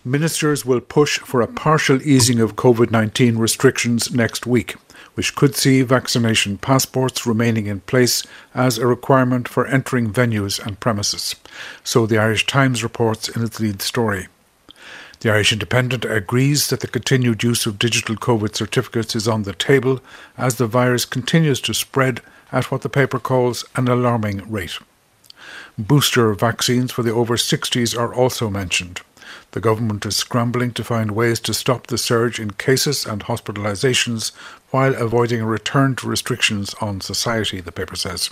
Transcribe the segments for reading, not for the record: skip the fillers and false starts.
Ministers will push for a partial easing of COVID-19 restrictions next week, which could see vaccination passports remaining in place as a requirement for entering venues and premises. So the Irish Times reports in its lead story. The Irish Independent agrees that the continued use of digital COVID certificates is on the table as the virus continues to spread at what the paper calls an alarming rate. Booster vaccines for the over 60s are also mentioned. The government is scrambling to find ways to stop the surge in cases and hospitalisations while avoiding a return to restrictions on society, the paper says.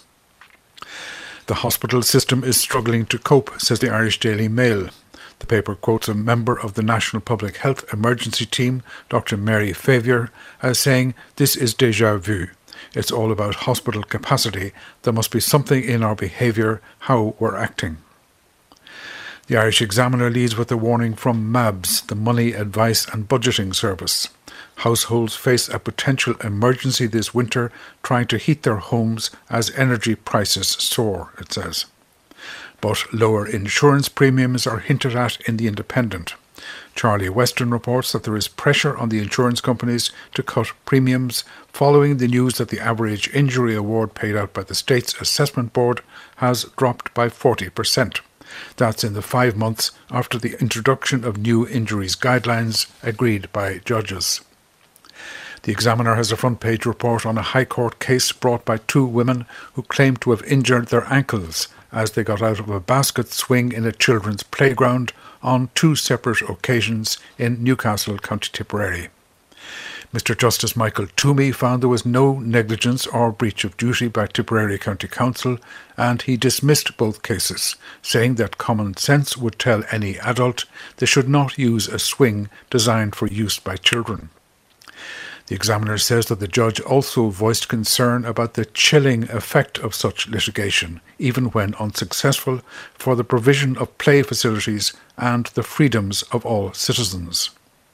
The hospital system is struggling to cope, says the Irish Daily Mail. The paper quotes a member of the National Public Health Emergency Team, Dr. Mary Favier, as saying, "This is déjà vu. It's all about hospital capacity. There must be something in our behaviour, how we're acting." The Irish Examiner leads with a warning from MABS, the Money Advice and Budgeting Service. Households face a potential emergency this winter trying to heat their homes as energy prices soar, it says. But lower insurance premiums are hinted at in The Independent. Charlie Weston reports that there is pressure on the insurance companies to cut premiums following the news that the average injury award paid out by the state's assessment board has dropped by 40%. That's in the 5 months after the introduction of new injuries guidelines agreed by judges. The Examiner has a front-page report on a High Court case brought by 2 women who claim to have injured their ankles as they got out of a basket swing in a children's playground on 2 separate occasions in Newcastle, County Tipperary. Mr Justice Michael Toomey found there was no negligence or breach of duty by Tipperary County Council, and he dismissed both cases, saying that common sense would tell any adult they should not use a swing designed for use by children. The Examiner says that the judge also voiced concern about the chilling effect of such litigation, even when unsuccessful, for the provision of play facilities and the freedoms of all citizens.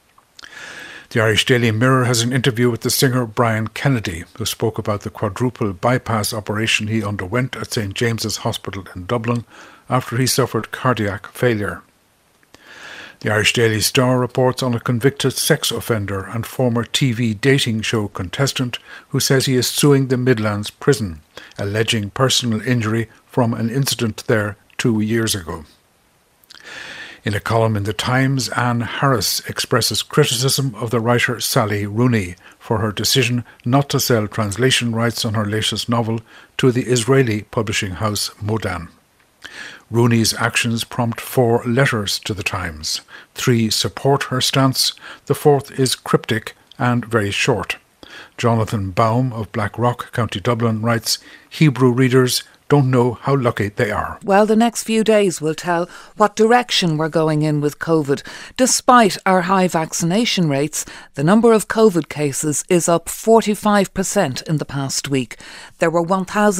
The Irish Daily Mirror has an interview with the singer Brian Kennedy, who spoke about the quadruple bypass operation he underwent at St James's Hospital in Dublin after he suffered cardiac failure. The Irish Daily Star reports on a convicted sex offender and former TV dating show contestant who says he is suing the Midlands prison, alleging personal injury from an incident there 2 years ago. In a column in The Times, Anne Harris expresses criticism of the writer Sally Rooney for her decision not to sell translation rights on her latest novel to the Israeli publishing house Modan. Rooney's actions prompt 4 letters to The Times. 3 support her stance, the 4th is cryptic and very short. Jonathan Baum of Blackrock, County Dublin, writes, "Hebrew readers don't know how lucky they are." Well, the next few days will tell what direction we're going in with COVID. Despite our high vaccination rates, the number of COVID cases is up 45% in the past week. There were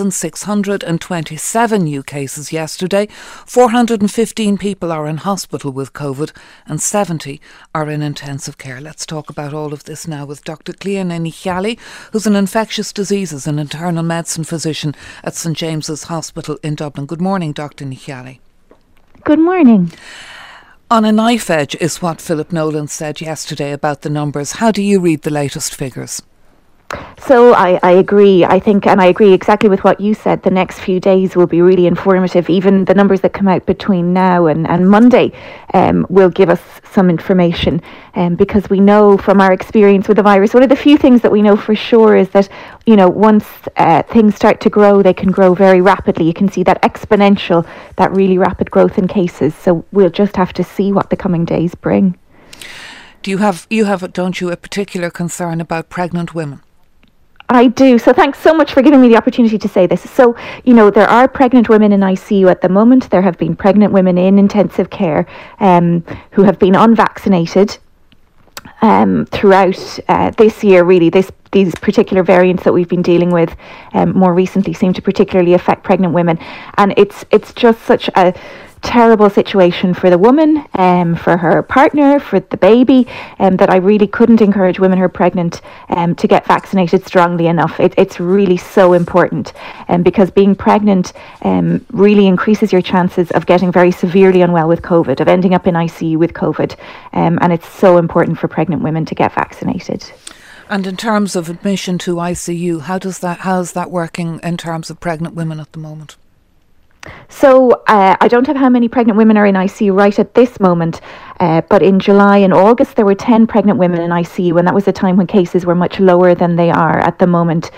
1,627 new cases yesterday. 415 people are in hospital with COVID and 70 are in intensive care. Let's talk about all of this now with Dr. Cliona Nichiali, who's an infectious diseases and internal medicine physician at St James's Hospital in Dublin. Good morning, Dr. Nichiali. Good morning. On a knife edge is what Philip Nolan said yesterday about the numbers. How do you read the latest figures? So I agree. I think, and I agree exactly with what you said. The next few days will be really informative. Even the numbers that come out between now and Monday will give us some information. Because we know from our experience with the virus, one of the few things that we know for sure is that, you know, once things start to grow, they can grow very rapidly. You can see that exponential, that really rapid growth in cases. So we'll just have to see what the coming days bring. Do you have, don't you, a particular concern about pregnant women? I do. So thanks so much for giving me the opportunity to say this. So, you know, there are pregnant women in ICU at the moment. There have been pregnant women in intensive care who have been unvaccinated throughout this year, really. These particular variants that we've been dealing with more recently seem to particularly affect pregnant women. And it's just such a terrible situation for the woman, for her partner, for the baby, that I really couldn't encourage women who are pregnant to get vaccinated strongly enough. It's really so important, because being pregnant really increases your chances of getting very severely unwell with COVID, of ending up in ICU with COVID, and it's so important for pregnant women to get vaccinated. And in terms of admission to ICU, how's that working in terms of pregnant women at the moment? So I don't have how many pregnant women are in ICU right at this moment, but in July and August there were 10 pregnant women in ICU, and that was a time when cases were much lower than they are at the moment.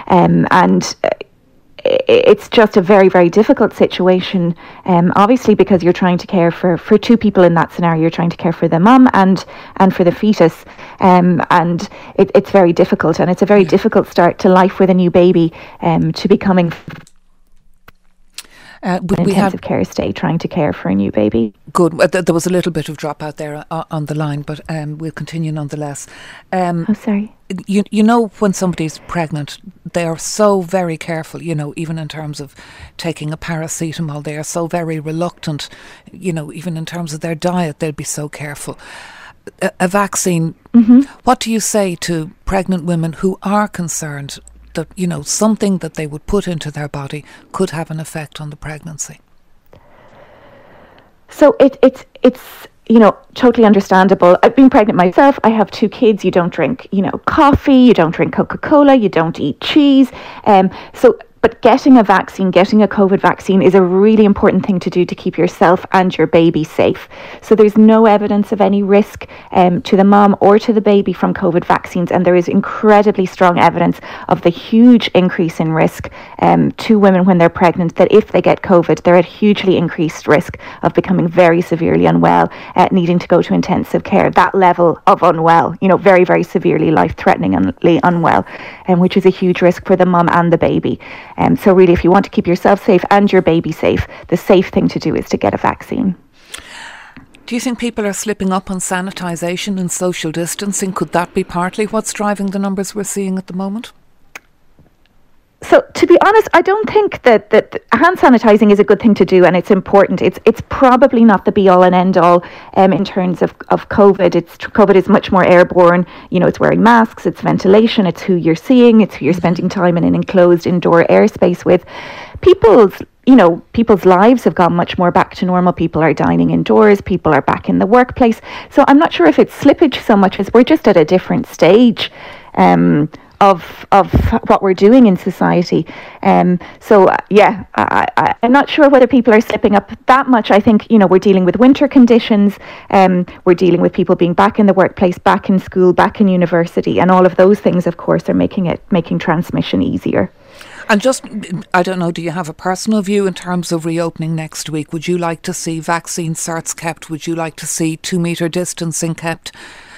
It's just a very, very difficult situation, obviously, because you're trying to care for two people in that scenario. You're trying to care for the mum and for the fetus, and it's very difficult, and it's a very difficult start to life with a new baby, to be coming intensive care stay, trying to care for a new baby. Good. There was a little bit of drop out there on the line, but we'll continue nonetheless. Sorry. You know, when somebody's pregnant, they are so very careful, you know, even in terms of taking a paracetamol. They are so very reluctant, you know, even in terms of their diet, they'll be so careful. A vaccine, what do you say to pregnant women who are concerned that, you know, something that they would put into their body could have an effect on the pregnancy? So it's you know, totally understandable. I've been pregnant myself. I have 2 kids. You don't drink, you know, coffee. You don't drink Coca-Cola. You don't eat cheese. But getting a vaccine, getting a COVID vaccine is a really important thing to do to keep yourself and your baby safe. So there's no evidence of any risk to the mom or to the baby from COVID vaccines. And there is incredibly strong evidence of the huge increase in risk to women when they're pregnant, that if they get COVID, they're at hugely increased risk of becoming very severely unwell, needing to go to intensive care. That level of unwell, you know, very, very severely life-threateningly unwell, which is a huge risk for the mom and the baby. So really, if you want to keep yourself safe and your baby safe, the safe thing to do is to get a vaccine. Do you think people are slipping up on sanitisation and social distancing? Could that be partly what's driving the numbers we're seeing at the moment? So, to be honest, I don't think that hand sanitising is a good thing to do, and it's important. It's probably not the be-all and end-all in terms of COVID. COVID is much more airborne. You know, it's wearing masks, it's ventilation, it's who you're seeing, it's who you're spending time in an enclosed indoor airspace with. People's lives have gone much more back to normal. People are dining indoors. People are back in the workplace. So I'm not sure if it's slippage so much as we're just at a different stage of what we're doing in society. I'm not sure whether people are slipping up that much. I think, you know, we're dealing with winter conditions. We're dealing with people being back in the workplace, back in school, back in university, and all of those things, of course, are making transmission easier. And just, I don't know, do you have a personal view in terms of reopening next week? Would you like to see vaccine certs kept? Would you like to see 2 metre distancing kept?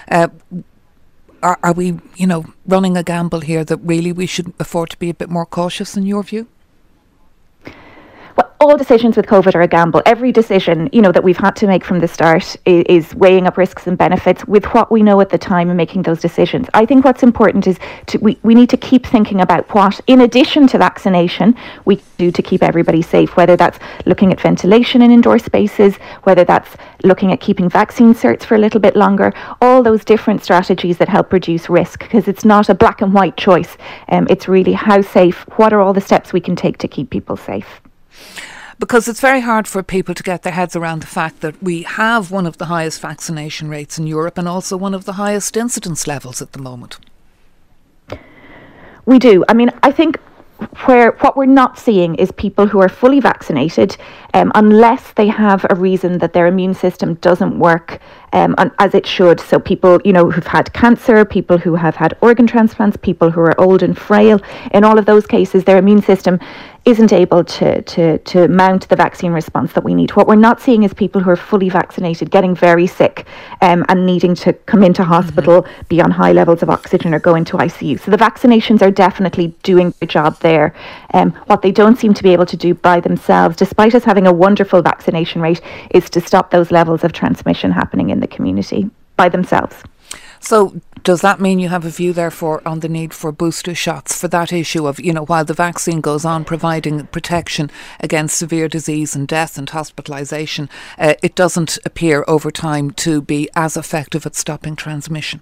Are we, you know, running a gamble here that really we should afford to be a bit more cautious in your view? Well, all decisions with COVID are a gamble. Every decision, you know, that we've had to make from the start is weighing up risks and benefits with what we know at the time and making those decisions. I think what's important is we need to keep thinking about what, in addition to vaccination, we do to keep everybody safe, whether that's looking at ventilation in indoor spaces, whether that's looking at keeping vaccine certs for a little bit longer, all those different strategies that help reduce risk, because it's not a black and white choice. It's really how safe, what are all the steps we can take to keep people safe. Because it's very hard for people to get their heads around the fact that we have one of the highest vaccination rates in Europe and also one of the highest incidence levels at the moment. We do. I mean, I think what we're not seeing is people who are fully vaccinated, unless they have a reason that their immune system doesn't work as it should. So people, you know, who've had cancer, people who have had organ transplants, people who are old and frail, in all of those cases, their immune system isn't able to mount the vaccine response that we need. What we're not seeing is people who are fully vaccinated getting very sick and needing to come into hospital, be on high levels of oxygen or go into ICU. So the vaccinations are definitely doing the job there. What they don't seem to be able to do by themselves, despite us having a wonderful vaccination rate, is to stop those levels of transmission happening in the community by themselves. So Does that mean you have a view, therefore, on the need for booster shots for that issue of, while the vaccine goes on providing protection against severe disease and death and hospitalisation, it doesn't appear over time to be as effective at stopping transmission?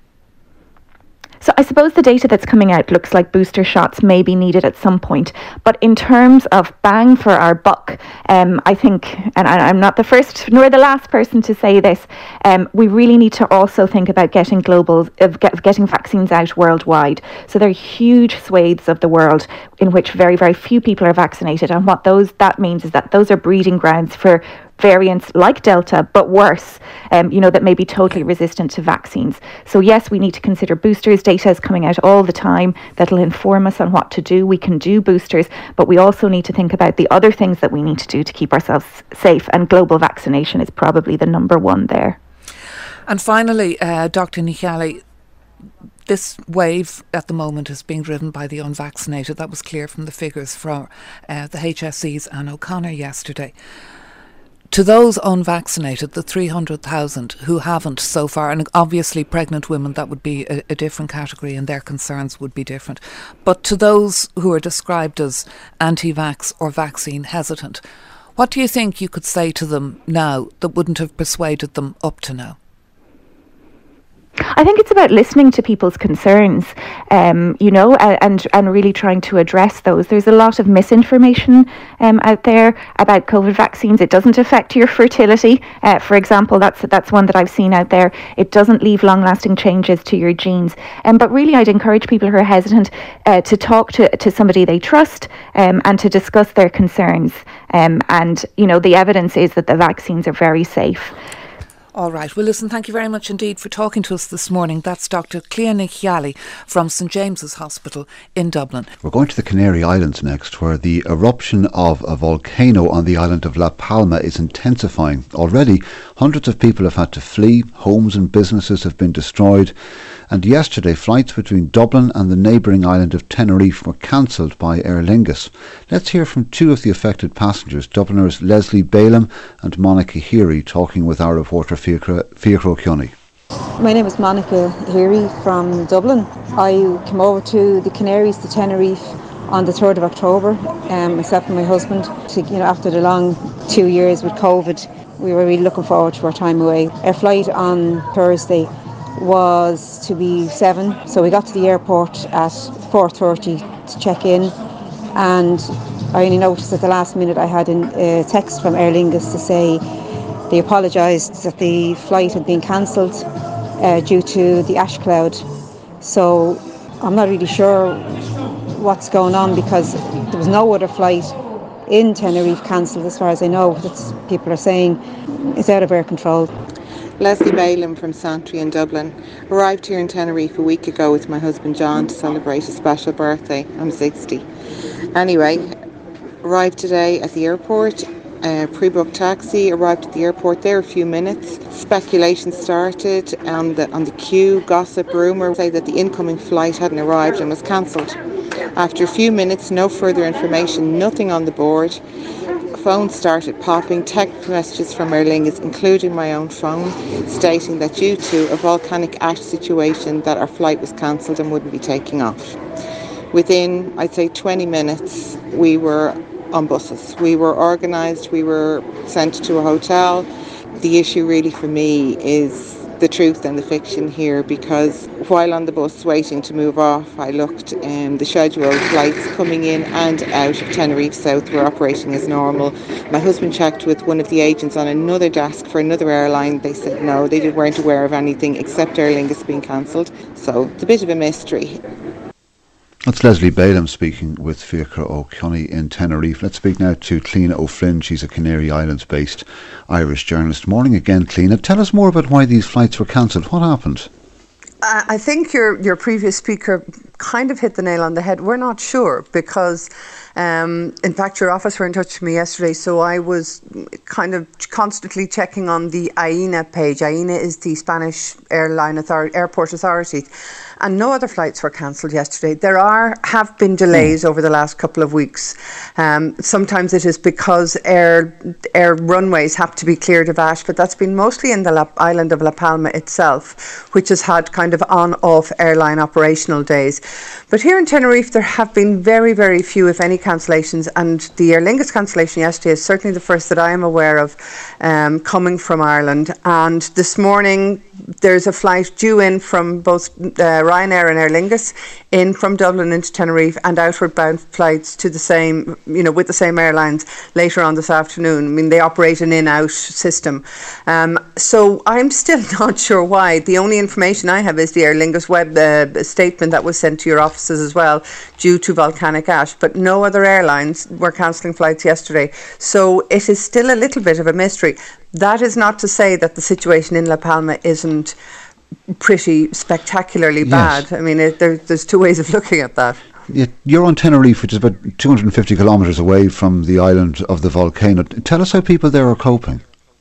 So I suppose the data that's coming out looks like booster shots may be needed at some point. But in terms of bang for our buck, I think, and I'm not the first nor the last person to say this, we really need to also think about getting getting vaccines out worldwide. So there are huge swathes of the world in which very, very few people are vaccinated. And what that means is that those are breeding grounds for variants like Delta, but worse, that may be totally resistant to vaccines. So yes, we need to consider boosters. Data is coming out all the time that'll inform us on what to do. We can do boosters, but we also need to think about the other things that we need to do to keep ourselves safe, and global vaccination is probably the number one there. And finally, Dr. Nijjali, this wave at the moment is being driven by the unvaccinated. That was clear from the figures from the HSE's Anne O'Connor yesterday. To those unvaccinated, the 300,000 who haven't so far, and obviously pregnant women, that would be a different category and their concerns would be different. But to those who are described as anti-vax or vaccine hesitant, what do you think you could say to them now that wouldn't have persuaded them up to now? I think it's about listening to people's concerns, and really trying to address those. There's a lot of misinformation out there about COVID vaccines. It doesn't affect your fertility, for example. That's one that I've seen out there. It doesn't leave long-lasting changes to your genes. But really, I'd encourage people who are hesitant to talk to somebody they trust and to discuss their concerns. The evidence is that the vaccines are very safe. All right. Well, listen, thank you very much indeed for talking to us this morning. That's Dr. Cliodhna Nijjali from St James's Hospital in Dublin. We're going to the Canary Islands next, where the eruption of a volcano on the island of La Palma is intensifying. Already, hundreds of people have had to flee, homes and businesses have been destroyed, and yesterday flights between Dublin and the neighbouring island of Tenerife were cancelled by Aer Lingus. Let's hear from two of the affected passengers, Dubliners Leslie Balaam and Monica Heary, talking with our reporter Fiachra O'Kearney. My name is Monica Heary from Dublin. I came over to the Canaries, to Tenerife, on the 3rd of October, myself and my husband. After the long 2 years with COVID, we were really looking forward to our time away. Our flight on Thursday was to be 7, so we got to the airport at 4:30 to check in, and I only noticed at the last minute I had a text from Aer Lingus to say they apologised that the flight had been cancelled due to the ash cloud. So I'm not really sure what's going on, because there was no other flight in Tenerife cancelled as far as I know. People are saying it's out of our control. Leslie Balaam from Santry in Dublin. Arrived here in Tenerife a week ago with my husband John to celebrate a special birthday. I'm 60. Anyway, arrived today at the airport. Pre-booked taxi, arrived at the airport there a few minutes. Speculation started on the queue, gossip, rumour, say that the incoming flight hadn't arrived and was cancelled. After a few minutes, no further information, nothing on the board. Phones started popping, text messages from Aer Lingus, including my own phone, stating that due to a volcanic ash situation that our flight was cancelled and wouldn't be taking off. Within, I'd say, 20 minutes, we were on buses. We were organised, we were sent to a hotel. The issue really for me is the truth and the fiction here, because while on the bus waiting to move off, I looked the scheduled flights coming in and out of Tenerife South were operating as normal. My husband checked with one of the agents on another desk for another airline. They said no, they weren't aware of anything except Aer Lingus being cancelled. So it's a bit of a mystery. That's Leslie Balaam speaking with Fiachra O'Kearney in Tenerife. Let's speak now to Cliodhna O'Flynn. She's a Canary Islands-based Irish journalist. Morning again, Cliodhna. Tell us more about why these flights were cancelled. What happened? I think your previous speaker kind of hit the nail on the head. We're not sure because, in fact, your office were in touch with me yesterday, so I was kind of constantly checking on the AENA page. AENA is the Spanish airport authority. and no other flights were cancelled yesterday. There have been delays over the last couple of weeks. Sometimes it is because air runways have to be cleared of ash, but that's been mostly in the island of La Palma itself, which has had kind of on-off airline operational days. But here in Tenerife, there have been very, very few, if any, cancellations, and the Aer Lingus cancellation yesterday is certainly the first that I am aware of coming from Ireland. And this morning, there's a flight due in from both Ryanair and Aer Lingus in from Dublin into Tenerife, and outward bound flights to the same, with the same airlines later on this afternoon. I mean, they operate an in-out system. So I'm still not sure why. The only information I have is the Aer Lingus web statement that was sent to your offices as well, due to volcanic ash. But no other airlines were cancelling flights yesterday. So it is still a little bit of a mystery. That is not to say that the situation in La Palma isn't pretty spectacularly bad. Yes. I mean, there's two ways of looking at that. You're on Tenerife, which is about 250 kilometres away from the island of the volcano. Tell us how people there are coping.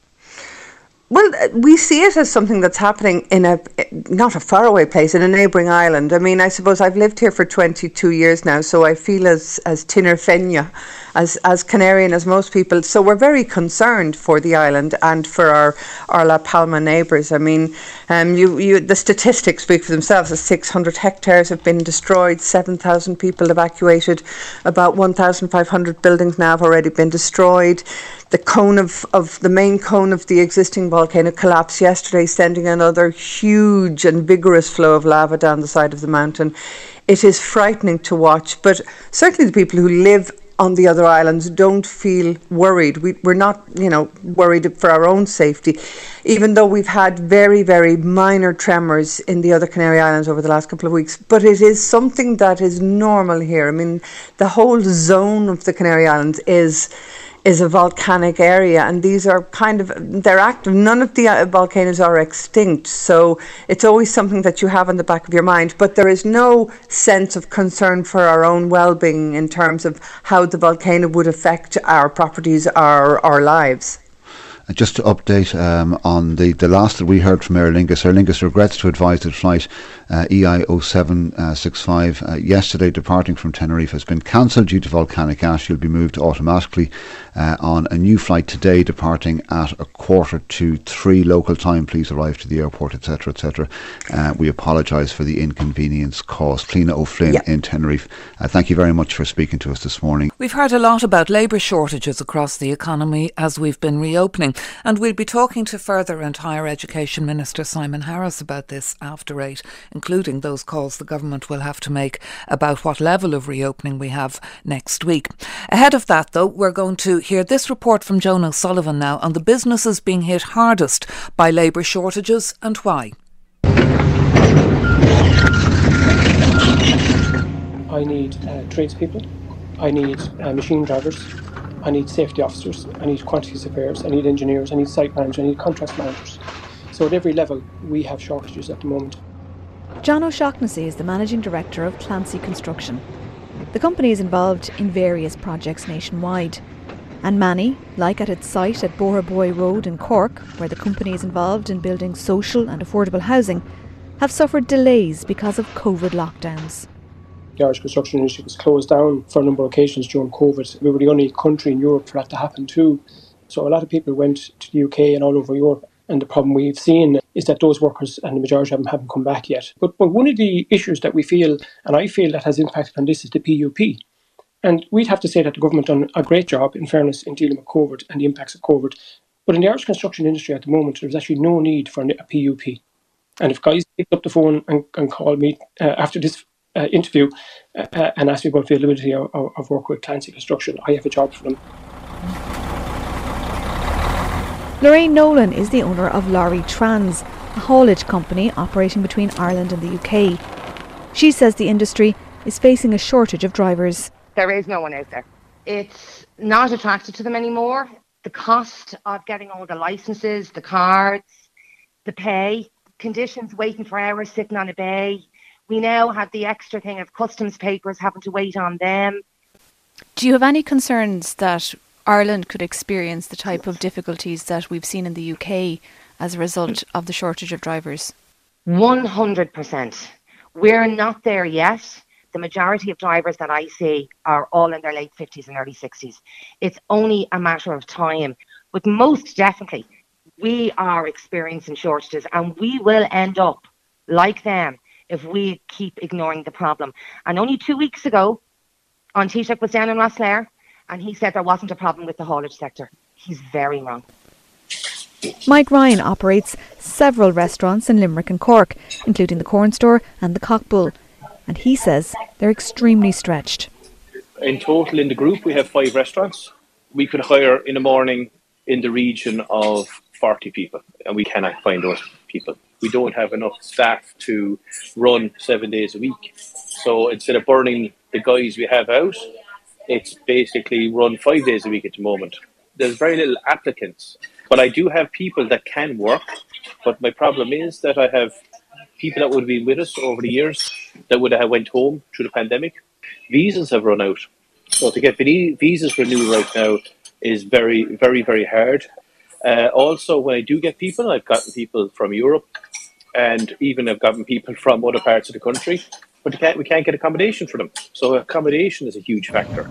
Well, we see it as something that's happening in not a faraway place, in a neighbouring island. I mean, I suppose I've lived here for 22 years now, so I feel as Tinerfeña, as Canarian as most people. So we're very concerned for the island and for our La Palma neighbours. I mean, the statistics speak for themselves. 600 hectares have been destroyed, 7,000 people evacuated, about 1,500 buildings now have already been destroyed. The cone of the main cone of the existing volcano collapsed yesterday, sending another huge and vigorous flow of lava down the side of the mountain. It is frightening to watch, but certainly the people who live on the other islands don't feel worried. We're not, worried for our own safety, even though we've had very, very minor tremors in the other Canary Islands over the last couple of weeks. But it is something that is normal here. I mean, the whole zone of the Canary Islands is a volcanic area, and these are they're active. None of the volcanoes are extinct, so it's always something that you have in the back of your mind, but there is no sense of concern for our own well-being in terms of how the volcano would affect our properties, our lives. Just to update on the last that we heard from Aer Lingus. Aer Lingus regrets to advise that flight EI0765 yesterday departing from Tenerife has been cancelled due to volcanic ash. You'll be moved automatically on a new flight today departing at 2:45 local time. Please arrive to the airport, etc., etc. We apologise for the inconvenience caused. Cliona O'Flynn in Tenerife, thank you very much for speaking to us this morning. We've heard a lot about labour shortages across the economy as we've been reopening. And we'll be talking to Further and Higher Education Minister Simon Harris about this after 8, including those calls the government will have to make about what level of reopening we have next week. Ahead of that, though, we're going to hear this report from Joan O'Sullivan now on the businesses being hit hardest by labour shortages and why. I need tradespeople. I need machine drivers. I need safety officers, I need quantity surveyors, I need engineers, I need site managers, I need contract managers. So at every level we have shortages at the moment. John O'Shaughnessy is the Managing Director of Clancy Construction. The company is involved in various projects nationwide. And many, like at its site at Boraboy Road in Cork, where the company is involved in building social and affordable housing, have suffered delays because of COVID lockdowns. The Irish construction industry was closed down for a number of occasions during COVID. We were the only country in Europe for that to happen too. So a lot of people went to the UK and all over Europe. And the problem we've seen is that those workers, and the majority of them, haven't come back yet. But one of the issues that we feel, and I feel that has impacted on this, is the PUP. And we'd have to say that the government done a great job, in fairness, in dealing with COVID and the impacts of COVID. But in the Irish construction industry at the moment, there's actually no need for a PUP. And if guys picked up the phone and called me after this interview and ask me about availability of work with Clancy Construction, I have a job for them. Lorraine Nolan is the owner of Lorry Trans, a haulage company operating between Ireland and the UK. She says the industry is facing a shortage of drivers. There is no one out there. It's not attractive to them anymore. The cost of getting all the licences, the cards, the pay, conditions, waiting for hours, sitting on a bay. We now have the extra thing of customs papers, having to wait on them. Do you have any concerns that Ireland could experience the type of difficulties that we've seen in the UK as a result of the shortage of drivers? 100%. We're not there yet. The majority of drivers that I see are all in their late 50s and early 60s. It's only a matter of time. But most definitely, we are experiencing shortages, and we will end up like them if we keep ignoring the problem. And only 2 weeks ago, An Taoiseach was down in Rosslare, and he said there wasn't a problem with the haulage sector. He's very wrong. Mike Ryan operates several restaurants in Limerick and Cork, including the Corn Store and the Cockbull, and he says they're extremely stretched. In total in the group we have 5 restaurants. We could hire in the morning in the region of 40 people, and we cannot find those people. We don't have enough staff to run 7 days a week. So instead of burning the guys we have out, it's basically run 5 days a week at the moment. There's very little applicants, but I do have people that can work. But my problem is that I have people that would have been with us over the years that would have went home through the pandemic. Visas have run out. So to get visas renewed right now is very, very, very hard. Also, when I do get people, I've gotten people from Europe, and even I've gotten people from other parts of the country, but we can't get accommodation for them. So accommodation is a huge factor.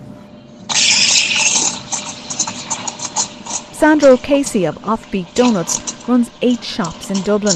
Sandra O'Casey of Offbeat Donuts runs 8 shops in Dublin.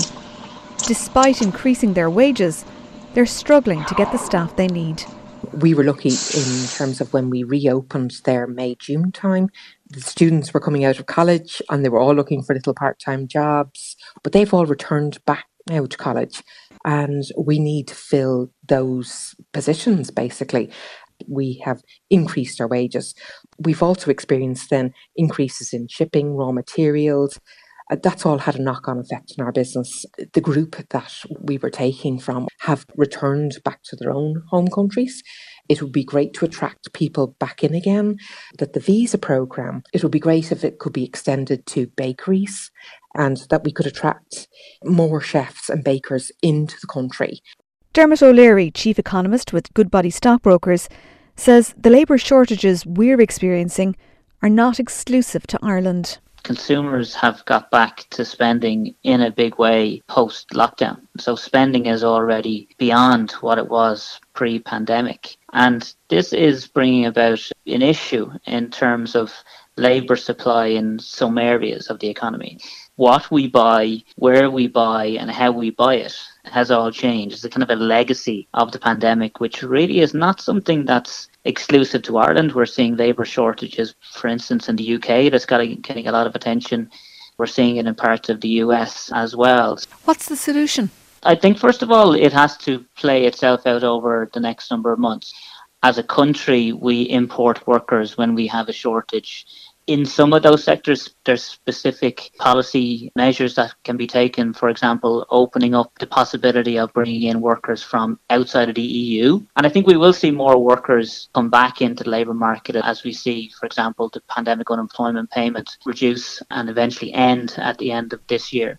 Despite increasing their wages, they're struggling to get the staff they need. We were lucky in terms of when we reopened there May-June time. The students were coming out of college and they were all looking for little part-time jobs, but they've all returned back now to college, and we need to fill those positions basically. We have increased our wages. We've also experienced then increases in shipping, raw materials. That's all had a knock-on effect on our business. The group that we were taking from have returned back to their own home countries. It would be great to attract people back in again. That the visa programme, it would be great if it could be extended to bakeries, and that we could attract more chefs and bakers into the country. Dermot O'Leary, chief economist with Goodbody Stockbrokers, says the labour shortages we're experiencing are not exclusive to Ireland. Consumers have got back to spending in a big way post-lockdown. So spending is already beyond what it was pre-pandemic. And this is bringing about an issue in terms of labour supply in some areas of the economy. What we buy, where we buy and how we buy it has all changed. It's a kind of a legacy of the pandemic, which really is not something that's exclusive to Ireland. We're seeing labour shortages, for instance, in the UK. That's getting a lot of attention. We're seeing it in parts of the US as well. What's the solution? I think, first of all, it has to play itself out over the next number of months. As a country, we import workers when we have a shortage. In some of those sectors, there's specific policy measures that can be taken. For example, opening up the possibility of bringing in workers from outside of the EU. And I think we will see more workers come back into the labour market as we see, for example, the pandemic unemployment payment reduce and eventually end at the end of this year.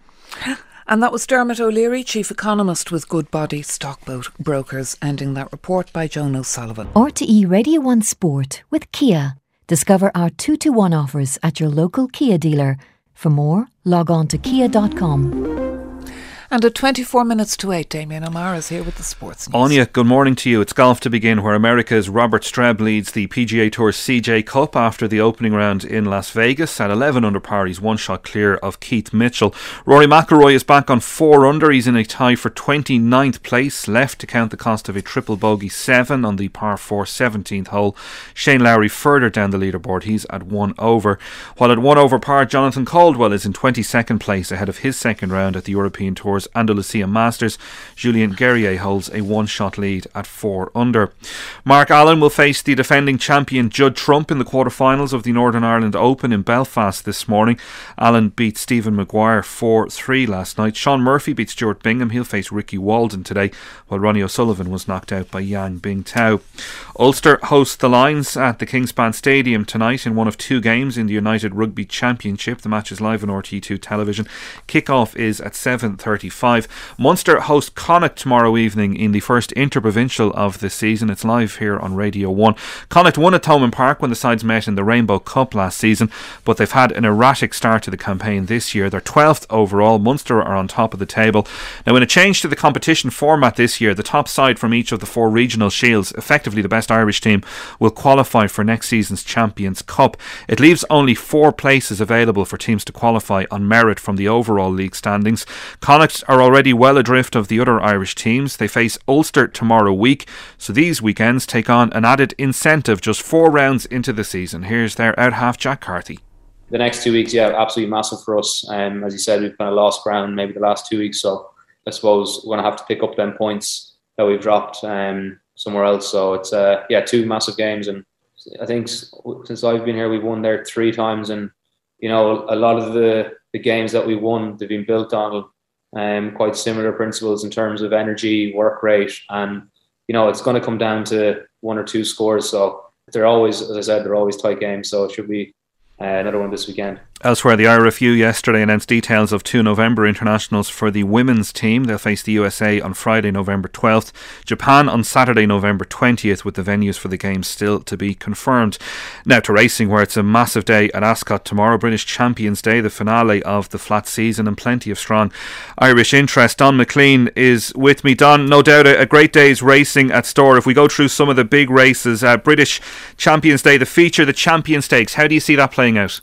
And that was Dermot O'Leary, chief economist with Goodbody Stockbrokers, ending that report by Joan O'Sullivan. RTE Radio 1 Sport with Kia. Discover our 2-to-1 offers at your local Kia dealer. For more, log on to kia.com. And at 24 minutes to 8, Damien O'Mara is here with the sports news. Anya, good morning to you. It's golf to begin, where America's Robert Streb leads the PGA Tour's CJ Cup after the opening round in Las Vegas. At 11 under par, he's 1 shot clear of Keith Mitchell. Rory McIlroy is back on 4 under. He's in a tie for 29th place, left to count the cost of a triple bogey 7 on the par 4 17th hole. Shane Lowry further down the leaderboard. He's at 1 over. While at 1 over par, Jonathan Caldwell is in 22nd place ahead of his second round at the European Tour's Andalusia Masters. Julien Guerrier holds a 1-shot lead at 4 under. Mark Allen will face the defending champion Judd Trump in the quarterfinals of the Northern Ireland Open in Belfast this morning. Allen beat Stephen Maguire 4-3 last night. Sean Murphy beat Stuart Bingham. He'll face Ricky Walden today, while Ronnie O'Sullivan was knocked out by Yang Bingtao. Ulster host the Lions at the Kingspan Stadium tonight in one of 2 games in the United Rugby Championship. The match is live on RTE2 television. Kick-off is at 7:30 8:45. Munster host Connacht tomorrow evening in the first interprovincial of the season. It's live here on Radio 1. Connacht won at Thomond Park when the sides met in the Rainbow Cup last season, but they've had an erratic start to the campaign this year. They're 12th overall. Munster are on top of the table. Now, in a change to the competition format this year, the top side from each of the 4 regional shields, effectively the best Irish team, will qualify for next season's Champions Cup. It leaves only 4 places available for teams to qualify on merit from the overall league standings. Connacht are already well adrift of the other Irish teams. They face Ulster tomorrow week, so these weekends take on an added incentive just 4 rounds into the season. Here's their out-half Jack Carthy. The next 2 weeks, yeah, absolutely massive for us. As you said, we've kind of lost ground maybe the last 2 weeks, so I suppose we're going to have to pick up them points that we've dropped somewhere else. So it's 2 massive games, and I think since I've been here, we've won there 3 times, and you know, a lot of the games that we won, they've been built on quite similar principles in terms of energy, work rate, and you know, it's going to come down to 1 or 2 scores. So they're always, as I said, they're always tight games. So it should be another one this weekend. Elsewhere, the IRFU yesterday announced details of 2 November internationals for the women's team. They'll face the USA on Friday, November 12th, Japan on Saturday, November 20th, with the venues for the games still to be confirmed. Now to racing, where it's a massive day at Ascot tomorrow, British Champions Day, the finale of the flat season, and plenty of strong Irish interest. Don McLean is with me. Don, no doubt a great day's racing at store. If we go through some of the big races, British Champions Day, the feature, the Champion Stakes, how do you see that playing out?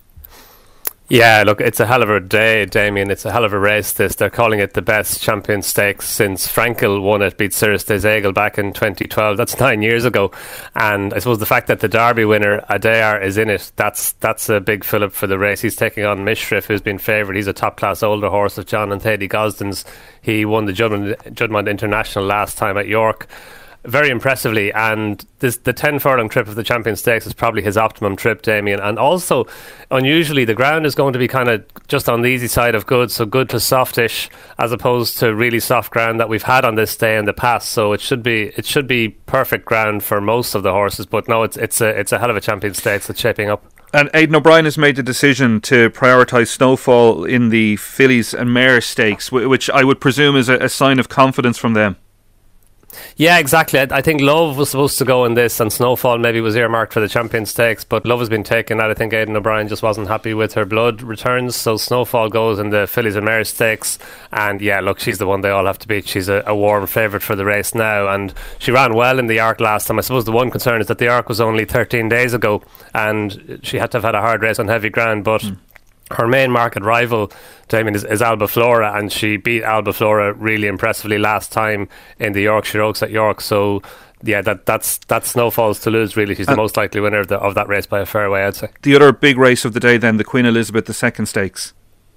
Yeah, look, it's a hell of a day, Damien. It's a hell of a race, this. They're calling it the best Champion Stakes since Frankel won it, beat Cirrus des Aigles back in 2012. That's 9 years ago. And I suppose the fact that the Derby winner, Adayar, is in it, that's a big fillip for the race. He's taking on Mishriff, who's been favoured. He's a top-class older horse of John and Thady Gosden's. He won the Juddmonte International last time at York very impressively, and the 10 furlong trip of the Champion Stakes is probably his optimum trip, Damien. And also, unusually, the ground is going to be kind of just on the easy side of good, so good to softish, as opposed to really soft ground that we've had on this day in the past. So it should be perfect ground for most of the horses. But no, it's a hell of a Champion Stakes that's shaping up. And Aidan O'Brien has made the decision to prioritise Snowfall in the Fillies and Mares Stakes, which I would presume is a sign of confidence from them. Yeah, exactly. I think Love was supposed to go in this, and Snowfall maybe was earmarked for the Champion Stakes, but Love has been taken out. I think Aidan O'Brien just wasn't happy with her blood returns, so Snowfall goes in the Fillies and Mares Stakes. And yeah, look, she's the one they all have to beat. She's a warm favourite for the race now, and she ran well in the Arc last time. I suppose the one concern is that the Arc was only 13 days ago, and she had to have had a hard race on heavy ground, but her main market rival, Damien, is Alba Flora, and she beat Alba Flora really impressively last time in the Yorkshire Oaks at York. So yeah, that's Snowfall's to lose, really. She's the most likely winner of that race by a fair way, I'd say. The other big race of the day then, the Queen Elizabeth II Stakes.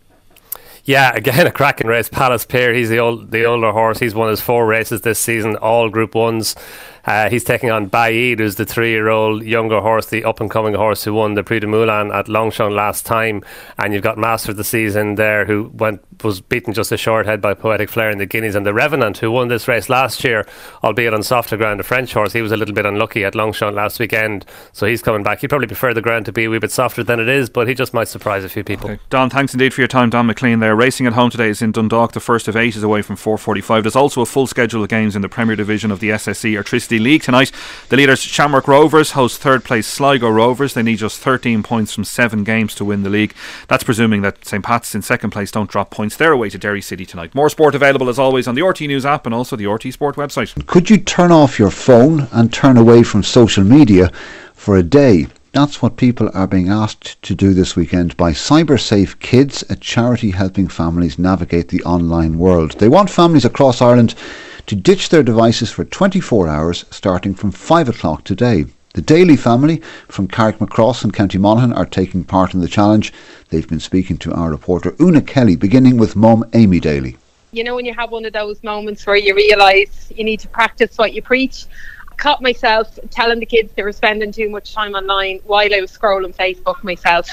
Yeah, again, a cracking race. Palace Pier, he's the older horse. He's won his 4 races this season, all Group 1s. He's taking on Baid, who's the 3-year-old younger horse, the up-and-coming horse who won the Prix de Moulin at Longchamp last time. And you've got Master of the Season there, who was beaten just a short head by Poetic Flare in the Guineas. And the Revenant, who won this race last year, albeit on softer ground, a French horse, he was a little bit unlucky at Longchamp last weekend. So he's coming back. He'd probably prefer the ground to be a wee bit softer than it is, but he just might surprise a few people. Okay. Don, thanks indeed for your time. Don McLean there. Racing at home today is in Dundalk. The first of 8 is away from 4:45. There's also a full schedule of games in the Premier Division of the SSE Airtricity League tonight. The leaders Shamrock Rovers host third place Sligo Rovers. They need just 13 points from 7 games to win the league. That's presuming that St Pat's in second place don't drop points. They're away to Derry City tonight. More sport available as always on the RT News app and also the RT Sport website. Could you turn off your phone and turn away from social media for a day? That's what people are being asked to do this weekend by CyberSafe Kids, a charity helping families navigate the online world. They want families across Ireland to ditch their devices for 24 hours starting from 5 o'clock today. The Daly family from Carrickmacross in County Monaghan are taking part in the challenge. They've been speaking to our reporter Una Kelly, beginning with mum Amy Daly. You know, when you have one of those moments where you realise you need to practice what you preach. I caught myself telling the kids they were spending too much time online while I was scrolling Facebook myself.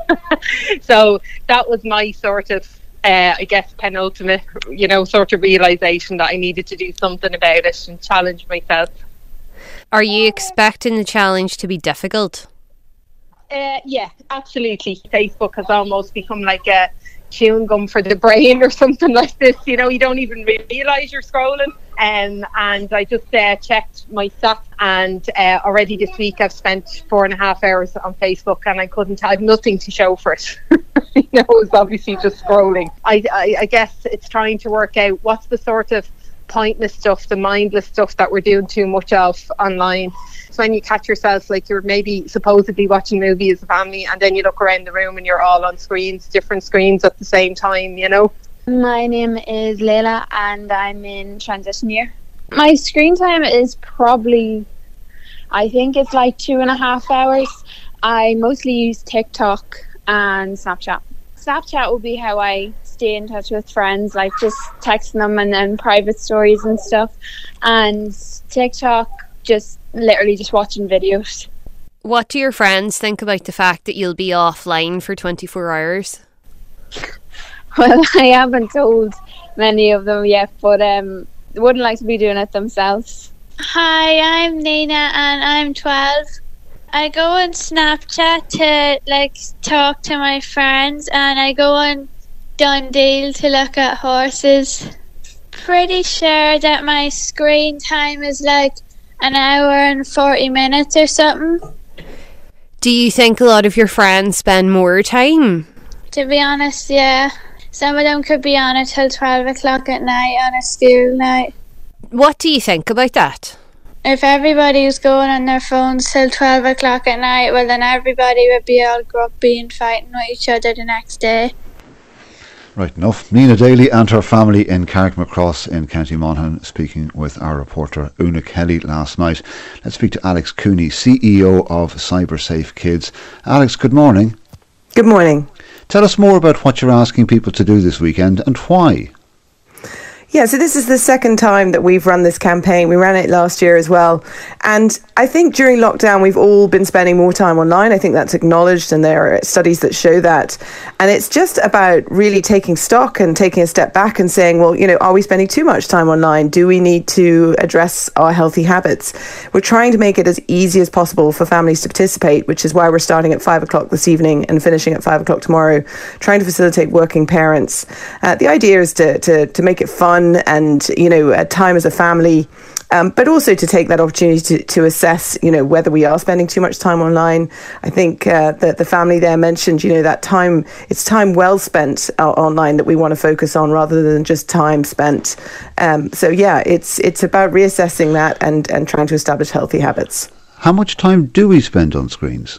So that was my sort of I guess penultimate, sort of realisation that I needed to do something about it and challenge myself. Are you expecting the challenge to be difficult? Yeah, absolutely. Facebook has almost become like a chewing gum for the brain or something like this. You know, you don't even realise you're scrolling. And I just checked my stats, and already this week I've spent 4.5 hours on Facebook, and I have nothing to show for it. You know, it's obviously just scrolling. I guess it's trying to work out what's the sort of pointless stuff, the mindless stuff that we're doing too much of online. So when you catch yourself, like you're maybe supposedly watching a movie as a family, and then you look around the room and you're all on screens, different screens at the same time, you know. My name is Layla and I'm in transition year. My screen time is probably, I think it's like 2.5 hours. I mostly use TikTok and Snapchat. Snapchat will be how I stay in touch with friends, like just texting them and then private stories and stuff. And TikTok, just literally just watching videos. What do your friends think about the fact that you'll be offline for 24 hours? Well, I haven't told many of them yet, but wouldn't like to be doing it themselves. Hi, I'm Nina and I'm 12. I go on Snapchat to talk to my friends, and I go on Dundee to look at horses. Pretty sure that my screen time is like an hour and 40 minutes or something. Do you think a lot of your friends spend more time? To be honest, yeah. Some of them could be on it till 12 o'clock at night on a school night. What do you think about that? If everybody was going on their phones till 12 o'clock at night, well then everybody would be all grumpy and fighting with each other the next day. Right enough. Nina Daly and her family in Carrickmacross in County Monaghan speaking with our reporter Una Kelly last night. Let's speak to Alex Cooney, CEO of CyberSafe Kids. Alex, good morning. Good morning. Tell us more about what you're asking people to do this weekend and why. Yeah, so this is the second time that we've run this campaign. We ran it last year as well. And I think during lockdown, we've all been spending more time online. I think that's acknowledged, and there are studies that show that. And it's just about really taking stock and taking a step back and saying, well, you know, are we spending too much time online? Do we need to address our healthy habits? We're trying to make it as easy as possible for families to participate, which is why we're starting at 5 o'clock this evening and finishing at 5 o'clock tomorrow, trying to facilitate working parents. The idea is to make it fun and, you know, time as a family, but also to take that opportunity to assess, you know, whether we are spending too much time online. I think that the family there mentioned, you know, that time, it's time well spent online that we want to focus on rather than just time spent. So yeah, it's about reassessing that and trying to establish healthy habits. How much time do we spend on screens?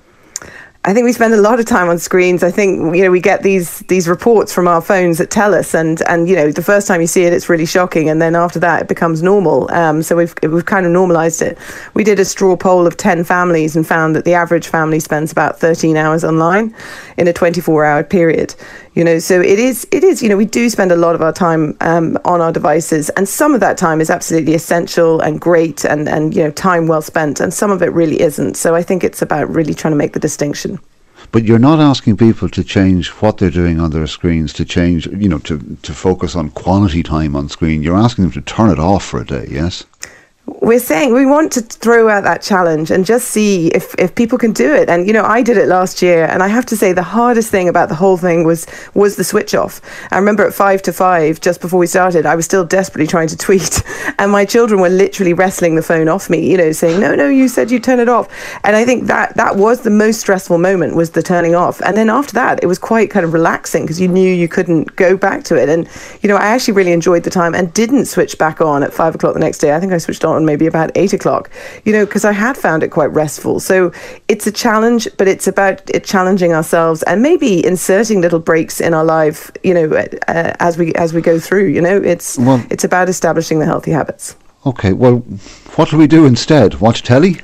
I think we spend a lot of time on screens. I think, you know, we get these reports from our phones that tell us, and you know, the first time you see it, it's really shocking, and then after that, it becomes normal. So we've kind of normalised it. We did a straw poll of 10 families and found that the average family spends about 13 hours online in a 24-hour period. You know, so it is, you know, we do spend a lot of our time on our devices, and some of that time is absolutely essential and great and, you know, time well spent, and some of it really isn't. So I think it's about really trying to make the distinction. But you're not asking people to change what they're doing on their screens, to change, you know, to focus on quality time on screen. You're asking them to turn it off for a day, yes? We're saying we want to throw out that challenge and just see if people can do it. And, you know, I did it last year, and I have to say the hardest thing about the whole thing was the switch off. I remember at 5 to 5, just before we started, I was still desperately trying to tweet, and my children were literally wrestling the phone off me, you know, saying, no, you said you'd turn it off. And I think that was the most stressful moment, was the turning off. And then after that, it was quite kind of relaxing because you knew you couldn't go back to it. And, you know, I actually really enjoyed the time and didn't switch back on at 5 o'clock the next day. I think I switched on maybe about 8 o'clock, you know, because I had found it quite restful. So it's a challenge, but it's about challenging ourselves and maybe inserting little breaks in our life, you know, as we go through. You know, it's about establishing the healthy habits. Okay, well, what do we do instead? Watch telly?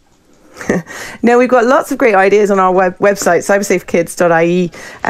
No, we've got lots of great ideas on our website, cybersafekids.ie.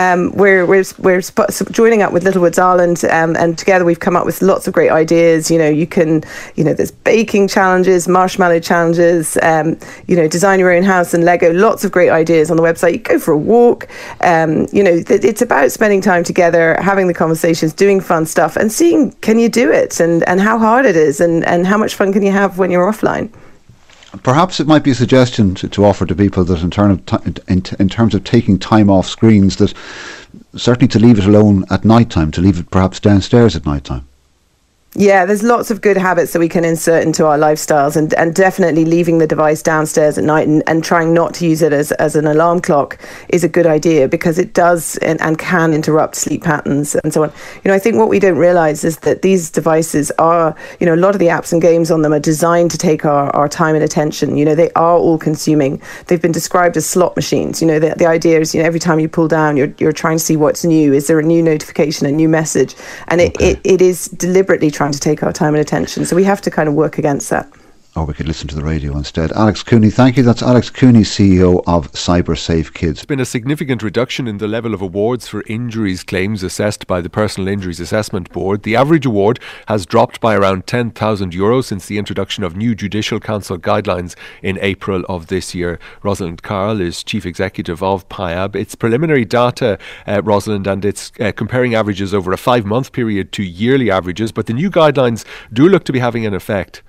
We're joining up with Littlewoods Ireland, and together we've come up with lots of great ideas. You know, there's baking challenges, marshmallow challenges, you know, design your own house and Lego. Lots of great ideas on the website. You go for a walk. You know, it's about spending time together, having the conversations, doing fun stuff, and seeing, can you do it, and how hard it is, and how much fun can you have when you're offline. Perhaps it might be a suggestion to offer to people that in terms of taking time off screens, that certainly to leave it alone at night time, to leave it perhaps downstairs at night time. Yeah, there's lots of good habits that we can insert into our lifestyles, and definitely leaving the device downstairs at night and trying not to use it as an alarm clock is a good idea, because it does and can interrupt sleep patterns and so on. I think what we don't realise is that these devices are, a lot of the apps and games on them are designed to take our time and attention. They are all consuming. They've been described as slot machines. The idea is, every time you pull down, you're trying to see what's new. Is there a new notification, a new message? And it is deliberately trying to take our time and attention, so we have to kind of work against that. Or we could listen to the radio instead. Alex Cooney, thank you. That's Alex Cooney, CEO of CyberSafe Kids. There's been a significant reduction in the level of awards for injuries claims assessed by the Personal Injuries Assessment Board. The average award has dropped by around €10,000 since the introduction of new Judicial Council guidelines in April of this year. Rosalind Carl is Chief Executive of PIAB. It's preliminary data, Rosalind, and it's comparing averages over a 5-month period to yearly averages, but the new guidelines do look to be having an effect.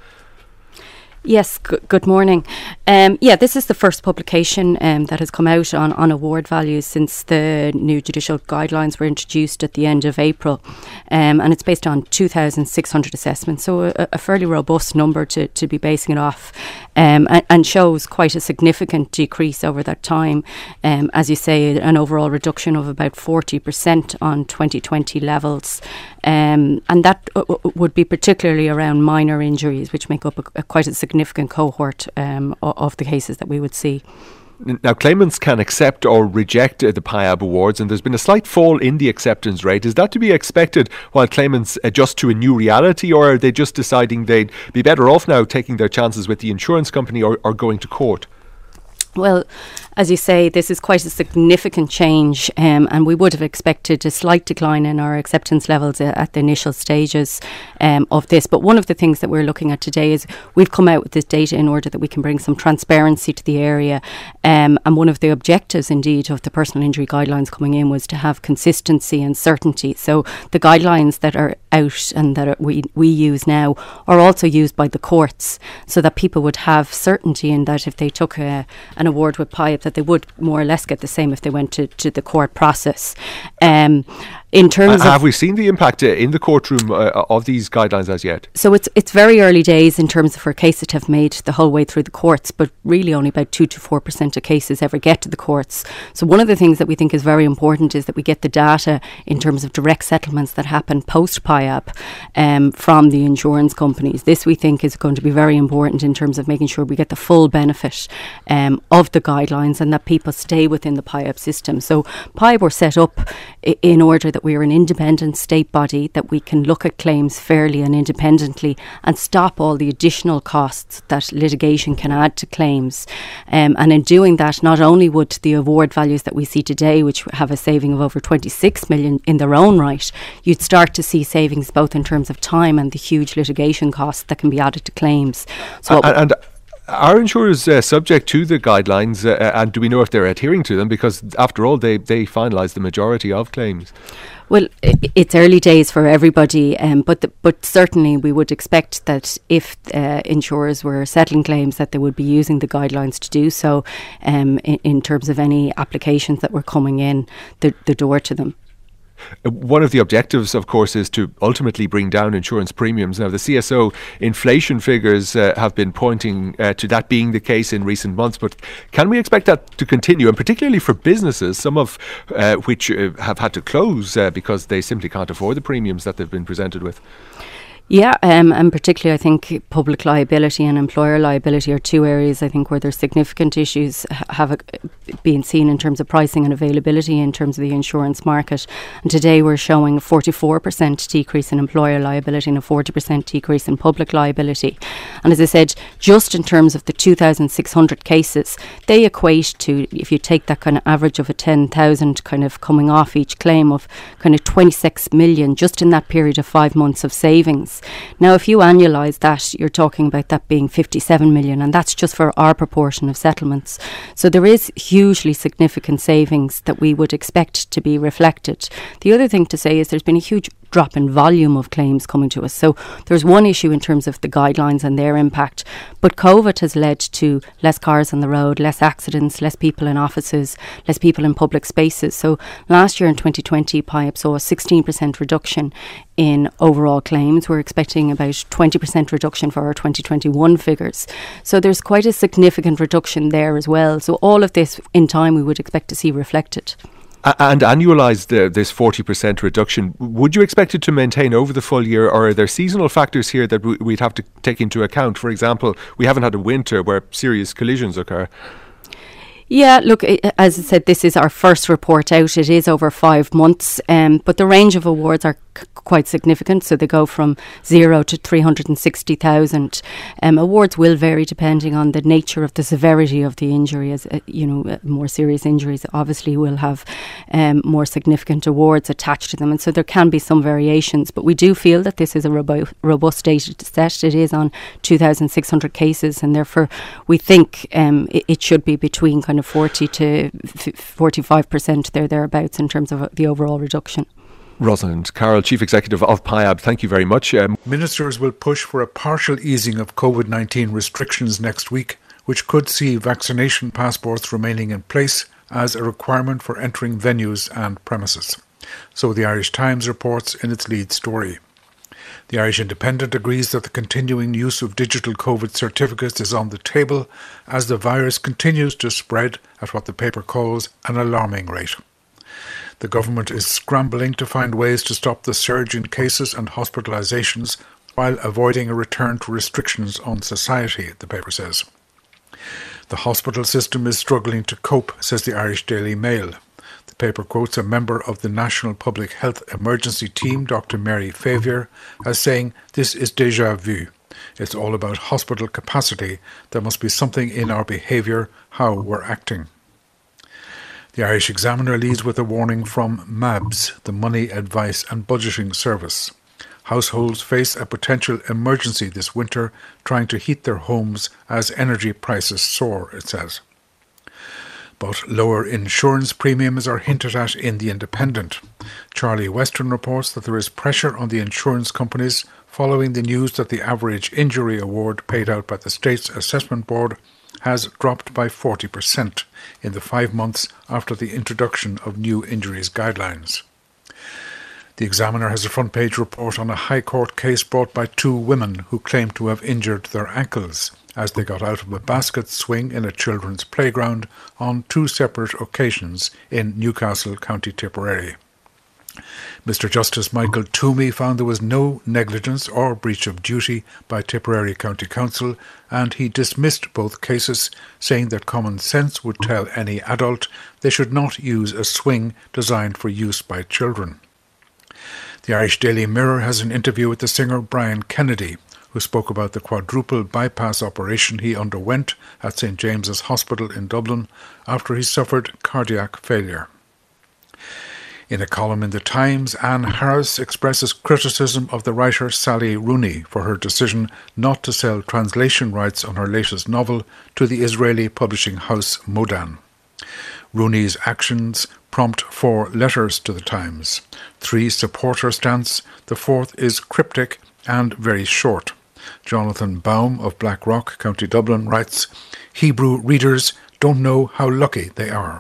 Yes, good morning. This is the first publication that has come out on award values since the new judicial guidelines were introduced at the end of April. And it's based on 2,600 assessments, so a fairly robust number to be basing it off, and shows quite a significant decrease over that time. As you say, an overall reduction of about 40% on 2020 levels. And that would be particularly around minor injuries, which make up quite a significant cohort of the cases that we would see. Now, claimants can accept or reject the PIAB awards, and there's been a slight fall in the acceptance rate. Is that to be expected while claimants adjust to a new reality, or are they just deciding they'd be better off now taking their chances with the insurance company or going to court? Well, as you say, this is quite a significant change, and we would have expected a slight decline in our acceptance levels at the initial stages of this. But one of the things that we're looking at today is we've come out with this data in order that we can bring some transparency to the area. And one of the objectives, indeed, of the personal injury guidelines coming in was to have consistency and certainty. So the guidelines that are out and that we use now are also used by the courts, so that people would have certainty in that if they took an award with PIAB, that they would more or less get the same if they went to the court process. In terms have we seen the impact in the courtroom of these guidelines as yet? So it's very early days in terms of for cases that have made the whole way through the courts, but really only about 2 to 4% of cases ever get to the courts. So one of the things that we think is very important is that we get the data in terms of direct settlements that happen post PIAB from the insurance companies. This we think is going to be very important in terms of making sure we get the full benefit of the guidelines and that people stay within the PIAB system. So PIAB were set up in order that we are an independent state body, that we can look at claims fairly and independently and stop all the additional costs that litigation can add to claims. And in doing that, not only would the award values that we see today, which have a saving of over 26 million in their own right, you'd start to see savings both in terms of time and the huge litigation costs that can be added to claims. So are insurers subject to the guidelines, and do we know if they're adhering to them? Because after all, they finalise the majority of claims. Well, it's early days for everybody, but certainly we would expect that if insurers were settling claims, that they would be using the guidelines to do so in terms of any applications that were coming in the door to them. One of the objectives, of course, is to ultimately bring down insurance premiums. Now, the CSO inflation figures have been pointing to that being the case in recent months, but can we expect that to continue, and particularly for businesses, some of which have had to close because they simply can't afford the premiums that they've been presented with? Yeah, and particularly I think public liability and employer liability are two areas I think where there's significant issues have been seen in terms of pricing and availability in terms of the insurance market. And today we're showing a 44% decrease in employer liability and a 40% decrease in public liability. And as I said, just in terms of the 2,600 cases, they equate to, if you take that kind of average of a 10,000 kind of coming off each claim, of kind of 26 million just in that period of 5 months of savings. cases. Now, if you annualise that, you're talking about that being 57 million, and that's just for our proportion of settlements. So there is hugely significant savings that we would expect to be reflected. The other thing to say is there's been a huge drop in volume of claims coming to us. So there's one issue in terms of the guidelines and their impact, but COVID has led to less cars on the road, less accidents, less people in offices, less people in public spaces. So last year in 2020, PIAB saw a 16% reduction in overall claims. We're expecting about 20% reduction for our 2021 figures. So there's quite a significant reduction there as well. So all of this in time we would expect to see reflected. And annualise this 40% reduction, would you expect it to maintain over the full year, or are there seasonal factors here that we'd have to take into account? For example, we haven't had a winter where serious collisions occur. Yeah, look, as I said, this is our first report out. It is over 5 months, but the range of awards are quite significant. So they go from 0 to 360,000. Awards will vary depending on the nature of the severity of the injury. As more serious injuries obviously will have more significant awards attached to them, and so there can be some variations. But we do feel that this is a robust data set. It is on 2,600 cases, and therefore we think it should be between kind of 40 to 45% thereabouts in terms of the overall reduction. Rosalind Carroll, Chief Executive of PIAB, thank you very much. Ministers will push for a partial easing of COVID-19 restrictions next week, which could see vaccination passports remaining in place as a requirement for entering venues and premises. So the Irish Times reports in its lead story. The Irish Independent agrees that the continuing use of digital COVID certificates is on the table as the virus continues to spread at what the paper calls an alarming rate. The government is scrambling to find ways to stop the surge in cases and hospitalisations while avoiding a return to restrictions on society, the paper says. The hospital system is struggling to cope, says the Irish Daily Mail. The paper quotes a member of the National Public Health Emergency Team, Dr. Mary Favier, as saying, "This is déjà vu. It's all about hospital capacity. There must be something in our behaviour, how we're acting." The Irish Examiner leads with a warning from MABS, the Money Advice and Budgeting Service. Households face a potential emergency this winter trying to heat their homes as energy prices soar, it says. But lower insurance premiums are hinted at in The Independent. Charlie Western reports that there is pressure on the insurance companies following the news that the average injury award paid out by the State's Assessment Board has dropped by 40% in the 5 months after the introduction of new injuries guidelines. The Examiner has a front-page report on a High Court case brought by 2 women who claim to have injured their ankles as they got out of a basket swing in a children's playground on 2 separate occasions in Newcastle, County Tipperary. Mr. Justice Michael Toomey found there was no negligence or breach of duty by Tipperary County Council, and he dismissed both cases, saying that common sense would tell any adult they should not use a swing designed for use by children. The Irish Daily Mirror has an interview with the singer Brian Kennedy, who spoke about the quadruple bypass operation he underwent at St. James's Hospital in Dublin after he suffered cardiac failure. In a column in The Times, Anne Harris expresses criticism of the writer Sally Rooney for her decision not to sell translation rights on her latest novel to the Israeli publishing house Modan. Rooney's actions prompt 4 letters to The Times. 3 support her stance, the 4th is cryptic and very short. Jonathan Baum of Blackrock, County Dublin, writes, "Hebrew readers don't know how lucky they are."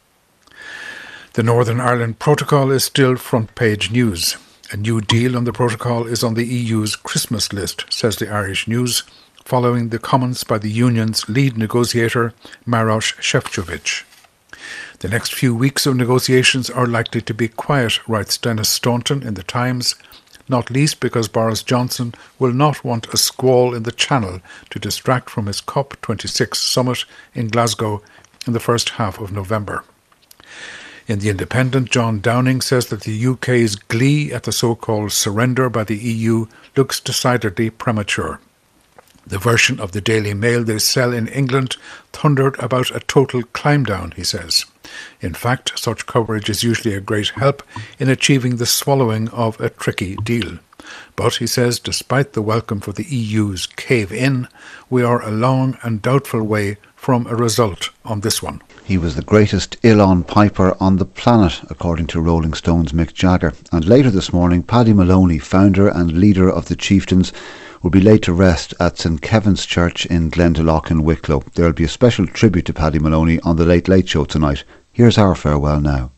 The Northern Ireland Protocol is still front-page news. A new deal on the protocol is on the EU's Christmas list, says the Irish News, following the comments by the union's lead negotiator, Maroš Šefčovič. The next few weeks of negotiations are likely to be quiet, writes Dennis Staunton in The Times, not least because Boris Johnson will not want a squall in the Channel to distract from his COP26 summit in Glasgow in the first half of November. In The Independent, John Downing says that the UK's glee at the so-called surrender by the EU looks decidedly premature. The version of the Daily Mail they sell in England thundered about a total climb-down, he says. In fact, such coverage is usually a great help in achieving the swallowing of a tricky deal. But, he says, despite the welcome for the EU's cave-in, we are a long and doubtful way from a result on this one. He was the greatest Uilleann piper on the planet, according to Rolling Stone's Mick Jagger. And later this morning, Paddy Maloney, founder and leader of the Chieftains, will be laid to rest at St Kevin's Church in Glendalough in Wicklow. There will be a special tribute to Paddy Maloney on the Late Late Show tonight. Here's our farewell now.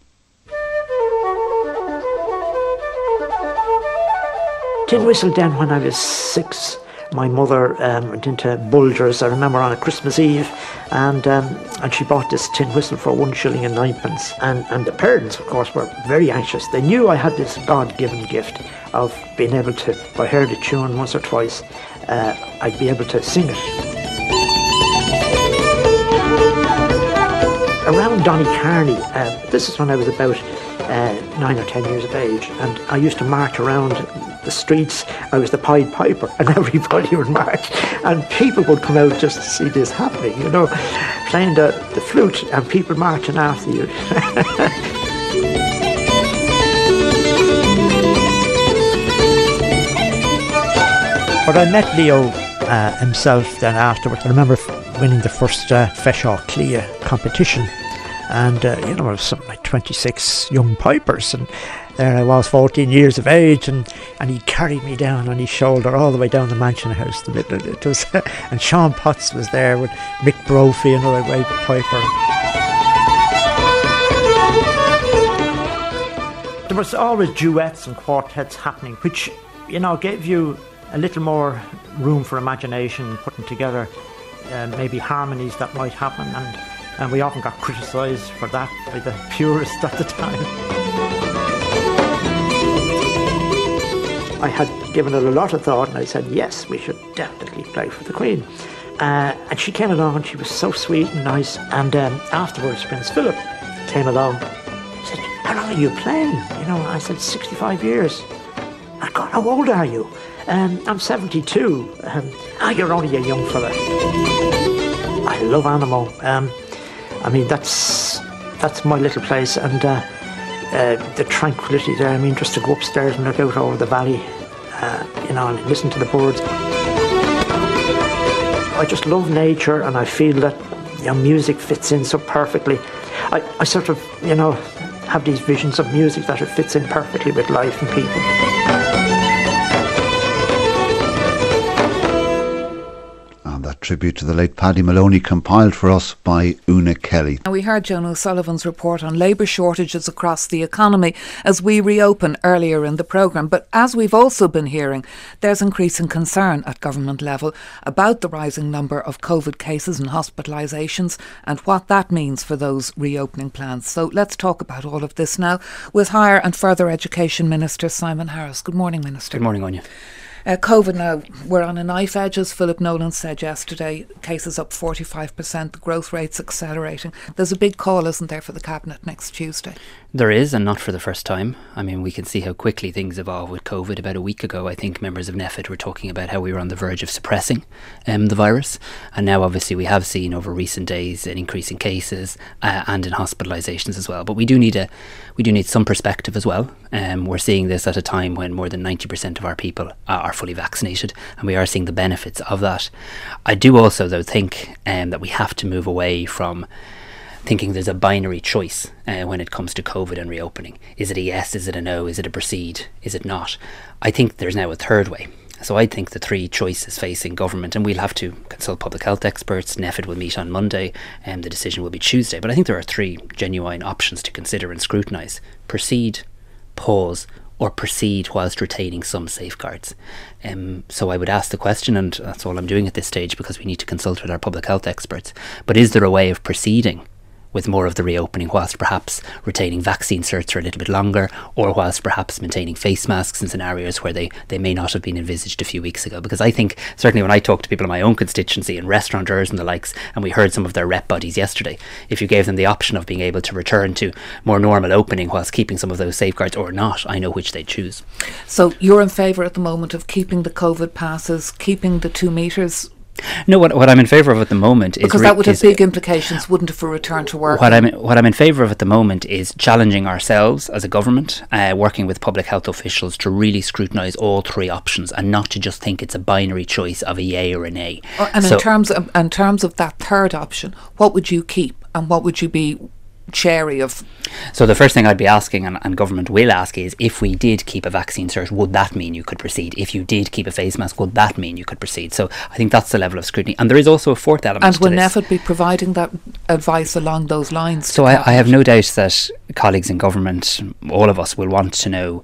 Tin Whistle then, when I was 6, my mother went into Bulgers, I remember, on a Christmas Eve, and she bought this tin whistle for 1 shilling and 9pence. And the parents, of course, were very anxious. They knew I had this God-given gift of being able to, if I heard a tune once or twice, I'd be able to sing it. Around Donnycarney, this is when I was about 9 or 10 years of age, and I used to march around the streets. I was the Pied Piper, and everybody would march, and people would come out just to see this happening, you know, playing the flute and people marching after you. But I met Leo himself then afterwards. I remember winning the first Feshaw Clia competition, and you know, it was something like 26 young pipers, and there I was, 14 years of age, and he carried me down on his shoulder all the way down the Mansion House. It was, and Sean Potts was there with Mick Brophy, another great piper. There was always duets and quartets happening, which, you know, gave you a little more room for imagination, putting together maybe harmonies that might happen, and we often got criticised for that by the purists at the time. I had given it a lot of thought, and I said, yes, we should definitely play for the Queen. And she came along, and she was so sweet and nice, and afterwards Prince Philip came along. He said, how long are you playing? You know, I said, 65 years. I God, how old are you? I'm 72. You're only a young fella. I love Animo. I mean, that's my little place, and the tranquility there. I mean, just to go upstairs and look out over the valley, you know, and listen to the birds. I just love nature, and I feel that, you know, music fits in so perfectly. I sort of, you know, have these visions of music that it fits in perfectly with life and people. Tribute to the late Paddy Maloney, compiled for us by Una Kelly. We heard Joan O'Sullivan's report on labour shortages across the economy as we reopen earlier in the programme. But as we've also been hearing, there's increasing concern at government level about the rising number of COVID cases and hospitalisations and what that means for those reopening plans. So let's talk about all of this now with Higher and Further Education Minister Simon Harris. Good morning, Minister. Good morning, Anya. COVID now, we're on a knife edge, as Philip Nolan said yesterday. Cases up 45%, the growth rate's accelerating. There's a big call, isn't there, for the Cabinet next Tuesday? There is, and not for the first time. I mean, we can see how quickly things evolve with COVID. About a week ago, I think members of NPHET were talking about how we were on the verge of suppressing the virus. And now, obviously, we have seen over recent days an increase in cases and in hospitalisations as well. But we do need some perspective as well. We're seeing this at a time when more than 90% of our people are fully vaccinated, and we are seeing the benefits of that. I do also, though, think that we have to move away from thinking there's a binary choice when it comes to COVID and reopening. Is it a yes? Is it a no? Is it a proceed? Is it not? I think there's now a third way. So I think the three choices facing government, and we'll have to consult public health experts, NPHET will meet on Monday, and the decision will be Tuesday. But I think there are three genuine options to consider and scrutinise. Proceed, pause, or proceed whilst retaining some safeguards. So I would ask the question, and that's all I'm doing at this stage because we need to consult with our public health experts, but is there a way of proceeding with more of the reopening whilst perhaps retaining vaccine certs for a little bit longer, or whilst perhaps maintaining face masks in scenarios where they may not have been envisaged a few weeks ago? Because I think, certainly when I talk to people in my own constituency and restaurateurs and the likes, and we heard some of their rep bodies yesterday, if you gave them the option of being able to return to more normal opening whilst keeping some of those safeguards or not, I know which they'd choose. So you're in favour at the moment of keeping the COVID passes, keeping the 2 metres, No, what I'm in favour of at the moment is... Because that would have big implications, wouldn't it, for return to work? What I'm in favour of at the moment is challenging ourselves as a government, working with public health officials to really scrutinise all three options and not to just think it's a binary choice of a yay or a nay. And in terms of that third option, what would you keep and what would you be chary of? So the first thing I'd be asking, and government will ask, is if we did keep a vaccine cert, would that mean you could proceed? If you did keep a face mask, would that mean you could proceed? So I think that's the level of scrutiny. And there is also a fourth element and to will this. NPHET be providing that advice along those lines? So I have no doubt that colleagues in government, all of us, will want to know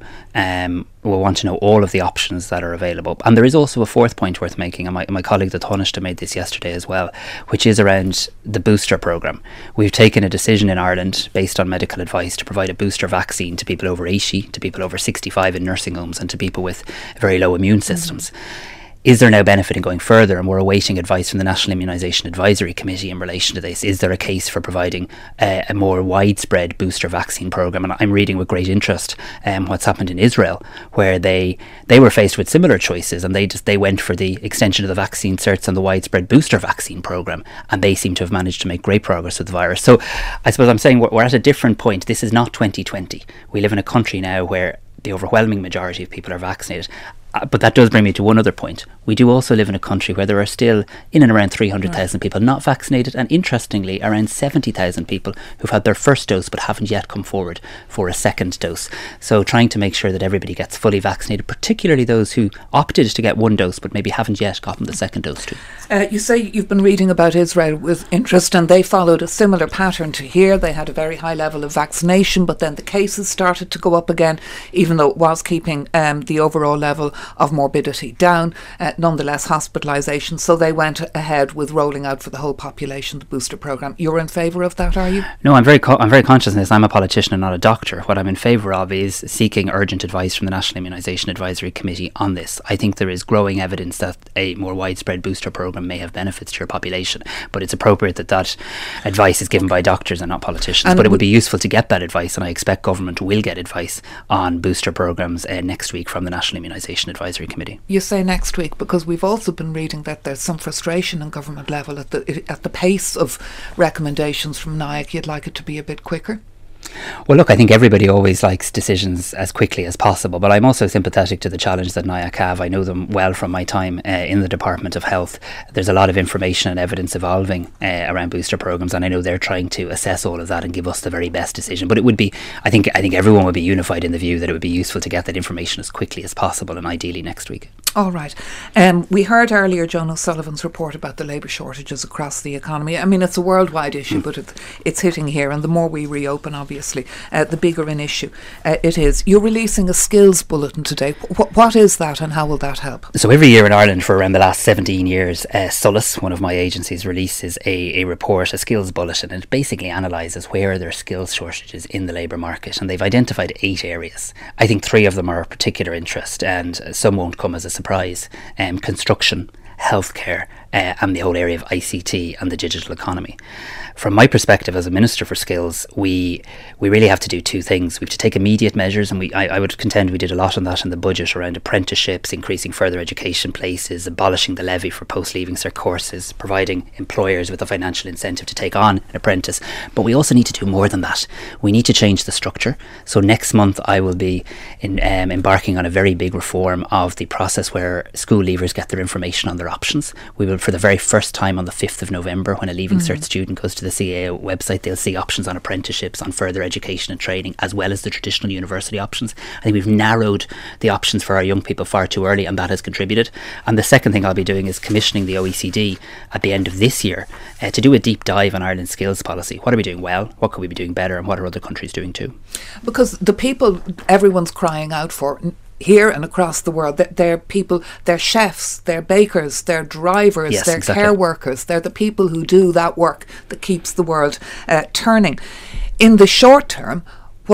all of the options that are available. And there is also a fourth point worth making, and my colleague the Taoiseach made this yesterday as well, which is around the booster programme. We've taken a decision in Ireland based on medical advice to provide a booster vaccine to people over 80, to people over 65 in nursing homes, and to people with very low immune systems. Is there now benefit in going further? And we're awaiting advice from the National Immunisation Advisory Committee in relation to this. Is there a case for providing a more widespread booster vaccine programme? And I'm reading with great interest what's happened in Israel, where they were faced with similar choices, and they went for the extension of the vaccine certs and the widespread booster vaccine programme, and they seem to have managed to make great progress with the virus. So I suppose I'm saying we're at a different point. This is not 2020. We live in a country now where the overwhelming majority of people are vaccinated. But that does bring me to one other point. We do also live in a country where there are still in and around 300,000 people not vaccinated, and interestingly around 70,000 people who've had their first dose but haven't yet come forward for a second dose. So trying to make sure that everybody gets fully vaccinated, particularly those who opted to get one dose but maybe haven't yet gotten the second dose too. You say you've been reading about Israel with interest, and they followed a similar pattern to here. They had a very high level of vaccination, but then the cases started to go up again, even though it was keeping the overall level of morbidity down, nonetheless hospitalisation. So they went ahead with rolling out for the whole population the booster programme. You're in favour of that, are you? No, I'm very conscious of this. I'm a politician and not a doctor. What I'm in favour of is seeking urgent advice from the National Immunisation Advisory Committee on this. I think there is growing evidence that a more widespread booster programme may have benefits to your population, but it's appropriate that advice is given by doctors and not politicians. But it would be useful to get that advice, and I expect government will get advice on booster programmes next week from the National Immunisation Advisory Committee. You say next week because we've also been reading that there's some frustration in government level at the pace of recommendations from NIAC. You'd like it to be a bit quicker? Well, look, I think everybody always likes decisions as quickly as possible, but I'm also sympathetic to the challenge that NIAC have. I know them well from my time in the Department of Health. There's a lot of information and evidence evolving around booster programmes, and I know they're trying to assess all of that and give us the very best decision. But it would be, I think everyone would be unified in the view that it would be useful to get that information as quickly as possible, and ideally next week. All right. We heard earlier Joan O'Sullivan's report about the labour shortages across the economy. I mean, it's a worldwide issue, but it's hitting here, and the more we reopen, obviously, the bigger an issue it is. You're releasing a skills bulletin today. What is that, and how will that help? So every year in Ireland for around the last 17 years, Solus, one of my agencies, releases a report, a skills bulletin, and it basically analyses where there are skills shortages in the labour market, and they've identified 8 areas. I think 3 of them are of particular interest, and some won't come as a surprise. Construction, healthcare, and the whole area of ICT and the digital economy. From my perspective as a Minister for Skills, we really have to do 2 things. We have to take immediate measures, and I would contend we did a lot on that in the budget around apprenticeships, increasing further education places, abolishing the levy for post-leaving cert courses, providing employers with a financial incentive to take on an apprentice. But we also need to do more than that. We need to change the structure. So next month I will be embarking on a very big reform of the process where school leavers get their information on their options. We will, for the very first time on the 5th of November, when a leaving cert student goes to the CAO website, they'll see options on apprenticeships, on further education and training, as well as the traditional university options. I think we've narrowed the options for our young people far too early, and that has contributed. And the second thing I'll be doing is commissioning the OECD at the end of this year to do a deep dive on Ireland's skills policy. What are we doing well? What could we be doing better? And what are other countries doing too? Because the people everyone's crying out for here and across the world, they're people, they're chefs, they're bakers, they're drivers, yes, they're exactly. care workers, they're the people who do that work that keeps the world turning. In the short term,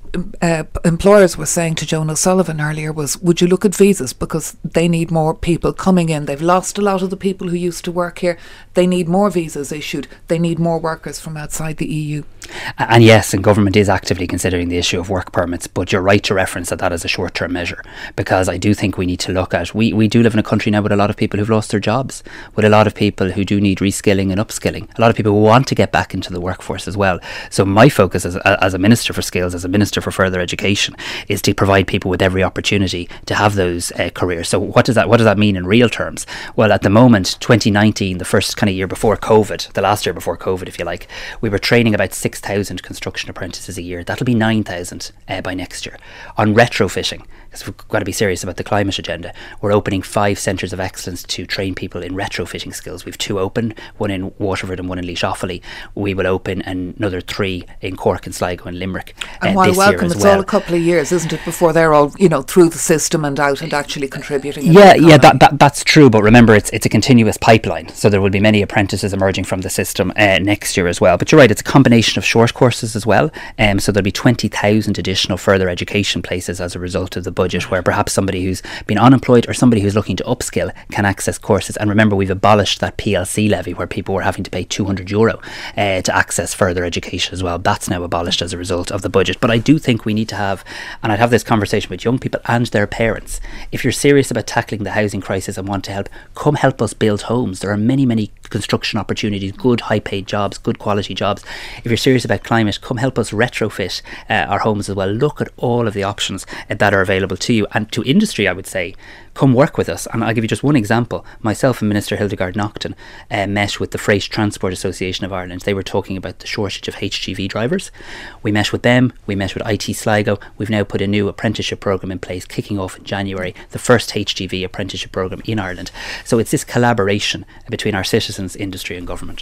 employers were saying to Joan O'Sullivan earlier was, would you look at visas, because they need more people coming in. They've lost a lot of the people who used to work here. They need more visas issued. They need more workers from outside the EU. And yes, and government is actively considering the issue of work permits, but you're right to reference that as a short-term measure, because I do think we need to look at, we do live in a country now with a lot of people who've lost their jobs, with a lot of people who do need reskilling and upskilling, a lot of people who want to get back into the workforce as well. So my focus as a Minister for Skills, as a Minister for Further Education, is to provide people with every opportunity to have those careers. So what does that mean in real terms? Well, at the moment, 2019, the first kind of year before COVID, the last year before COVID, if you like, we were training about 6,000 construction apprentices a year. That'll be 9,000 by next year. On retrofitting, because we've got to be serious about the climate agenda, we're opening 5 centres of excellence to train people in retrofitting skills. We've 2 open, one in Waterford and one in Laois Offaly. We will open another 3 in Cork and Sligo and Limerick and while this welcome, year as it's well. all a couple of years, isn't it, before they're all, through the system and out and actually contributing. That's true, but remember, it's a continuous pipeline, so there will be many apprentices emerging from the system next year as well. But you're right, it's a combination of short courses as well, so there'll be 20,000 additional further education places as a result of the budget, where perhaps somebody who's been unemployed or somebody who's looking to upskill can access courses. And remember, we've abolished that PLC levy where people were having to pay €200 to access further education as well. That's now abolished as a result of the budget. But I do think we need to have, and I'd have this conversation with young people and their parents, if you're serious about tackling the housing crisis and want to help, come help us build homes. There are many construction opportunities, good high paid jobs, good quality jobs. If you're serious about climate, come help us retrofit our homes as well. Look at all of the options that are available to you. And to industry, I would say, come work with us. And I'll give you just one example. Myself and Minister Hildegard Naughton met with the Freight Transport Association of Ireland. They were talking about the shortage of HGV drivers. We met with them. We met with IT Sligo. We've now put a new apprenticeship programme in place, kicking off in January, the first HGV apprenticeship programme in Ireland. So it's this collaboration between our citizens, industry and government.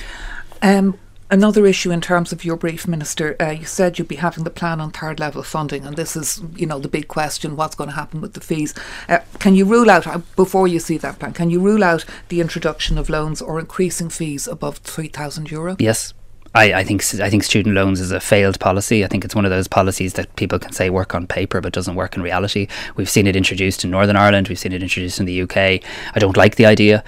Another issue in terms of your brief, Minister, you said you'd be having the plan on third level funding, and this is, the big question, what's going to happen with the fees. Can you rule out, before you see that plan, can you rule out the introduction of loans or increasing fees above €3,000? Yes. I think student loans is a failed policy. I think it's one of those policies that people can say work on paper but doesn't work in reality. We've seen it introduced in Northern Ireland. We've seen it introduced in the UK. I don't like the idea.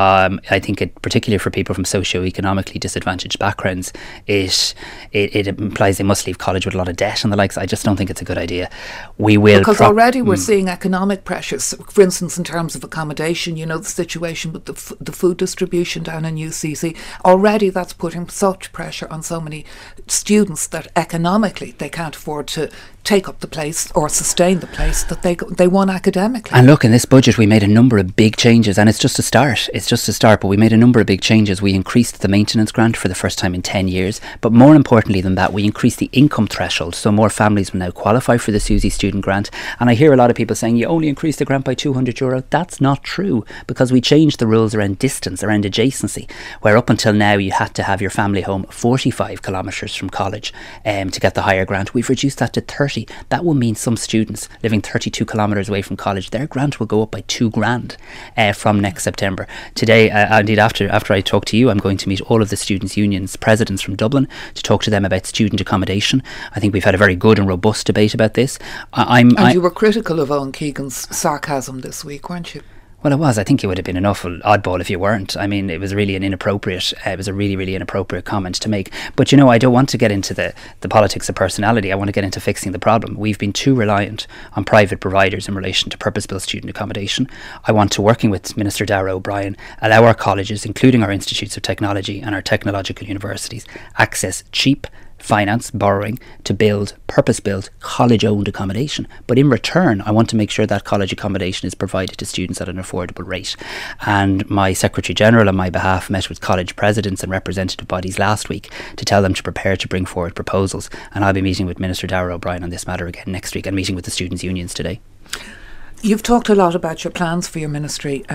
I think it, particularly for people from socio-economically disadvantaged backgrounds, it implies they must leave college with a lot of debt and the likes. I just don't think it's a good idea. We will because already we're seeing economic pressures. For instance, in terms of accommodation, the situation with the food distribution down in UCC. Already that's putting such pressure on so many students that economically they can't afford to take up the place or sustain the place that they want academically. And look, in this budget we made a number of big changes, and it's just a start, but we made a number of big changes. We increased the maintenance grant for the first time in 10 years, but more importantly than that, we increased the income threshold, so more families will now qualify for the SUSI student grant. And I hear a lot of people saying you only increased the grant by €200. That's not true, because we changed the rules around distance, around adjacency, where up until now you had to have your family home 45 kilometres from college to get the higher grant. We've reduced that to 30. That will mean some students living 32 kilometres away from college, their grant will go up by $2,000 from next September. Today, indeed after I talk to you, I'm going to meet all of the students' unions presidents from Dublin to talk to them about student accommodation. I think we've had a very good and robust debate about this. You were critical of Owen Keegan's sarcasm this week, weren't you? Well, it was. I think it would have been an awful oddball if you weren't. I mean, it was really it was a really inappropriate comment to make. But, I don't want to get into the politics of personality. I want to get into fixing the problem. We've been too reliant on private providers in relation to purpose-built student accommodation. I want to, working with Minister Darragh O'Brien, allow our colleges, including our institutes of technology and our technological universities, access cheap finance, borrowing, to build purpose-built, college-owned accommodation. But in return, I want to make sure that college accommodation is provided to students at an affordable rate. And my Secretary-General on my behalf met with college presidents and representative bodies last week to tell them to prepare to bring forward proposals. And I'll be meeting with Minister Darragh O'Brien on this matter again next week, and meeting with the students' unions today. You've talked a lot about your plans for your ministry,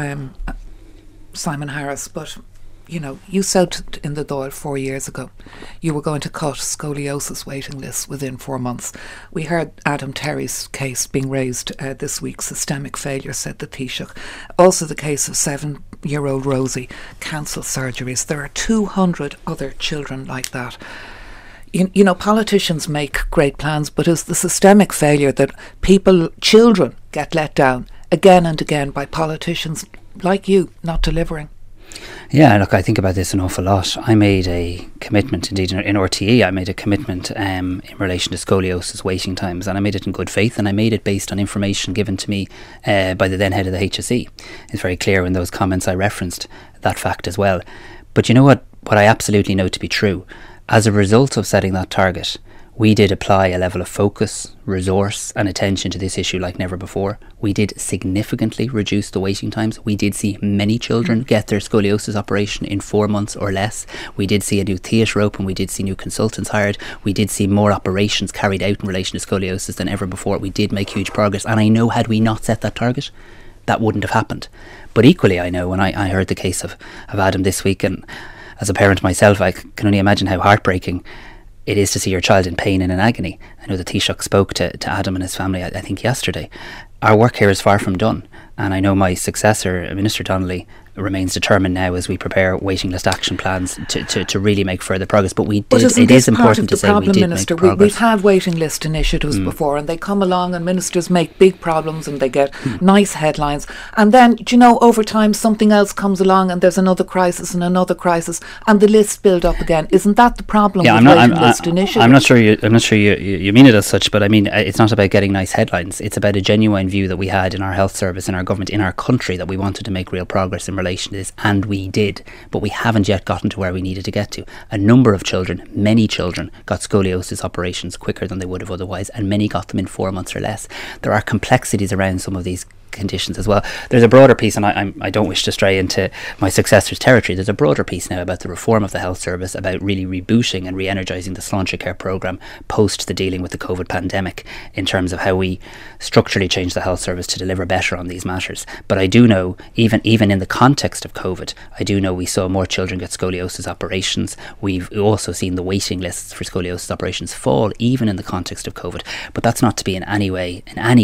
Simon Harris, but you said in the Dáil 4 years ago you were going to cut scoliosis waiting lists within 4 months. We heard Adam Terry's case being raised this week, systemic failure, said the Taoiseach. Also the case of 7-year-old Rosie, cancelled surgeries. There are 200 other children like that. You know, politicians make great plans, but it's the systemic failure that children get let down again and again by politicians like you not delivering. Yeah, look, I think about this an awful lot. I made a commitment, indeed, in RTE, I made a commitment in relation to scoliosis waiting times, and I made it in good faith, and I made it based on information given to me by the then head of the HSE. It's very clear in those comments I referenced that fact as well. But you know what I absolutely know to be true? As a result of setting that target, we did apply a level of focus, resource and attention to this issue like never before. We did significantly reduce the waiting times. We did see many children get their scoliosis operation in 4 months or less. We did see a new theatre open. We did see new consultants hired. We did see more operations carried out in relation to scoliosis than ever before. We did make huge progress. And I know had we not set that target, that wouldn't have happened. But equally, I know when I heard the case of Adam this week, and as a parent myself, I can only imagine how heartbreaking it is to see your child in pain and in agony. I know the Taoiseach spoke to Adam and his family, I think yesterday. Our work here is far from done, and I know my successor, Minister Donnelly, remains determined now as we prepare waiting list action plans to really make further progress. But it is important to say we did make progress. We've had waiting list initiatives before, and they come along and ministers make big problems and they get nice headlines, and then, you know, over time something else comes along and there's another crisis and the lists build up again. Isn't that the problem with waiting list initiatives? I'm not sure you mean it as such, but I mean, it's not about getting nice headlines. It's about a genuine view that we had in our health service, in our government, in our country, that we wanted to make real progress in relation to this, and we did, but we haven't yet gotten to where we needed to get to. A number of children, many children, got scoliosis operations quicker than they would have otherwise, and many got them in 4 months or less. There are complexities around some of these conditions as well. There's a broader piece, and I don't wish to stray into my successor's territory. There's a broader piece now about the reform of the health service, about really rebooting and re-energising the Sláinte Care programme post the dealing with the COVID pandemic, in terms of how we structurally change the health service to deliver better on these matters. But I do know, even in the context of COVID, I do know we saw more children get scoliosis operations. We've also seen the waiting lists for scoliosis operations fall, even in the context of COVID. But that's not to be in any way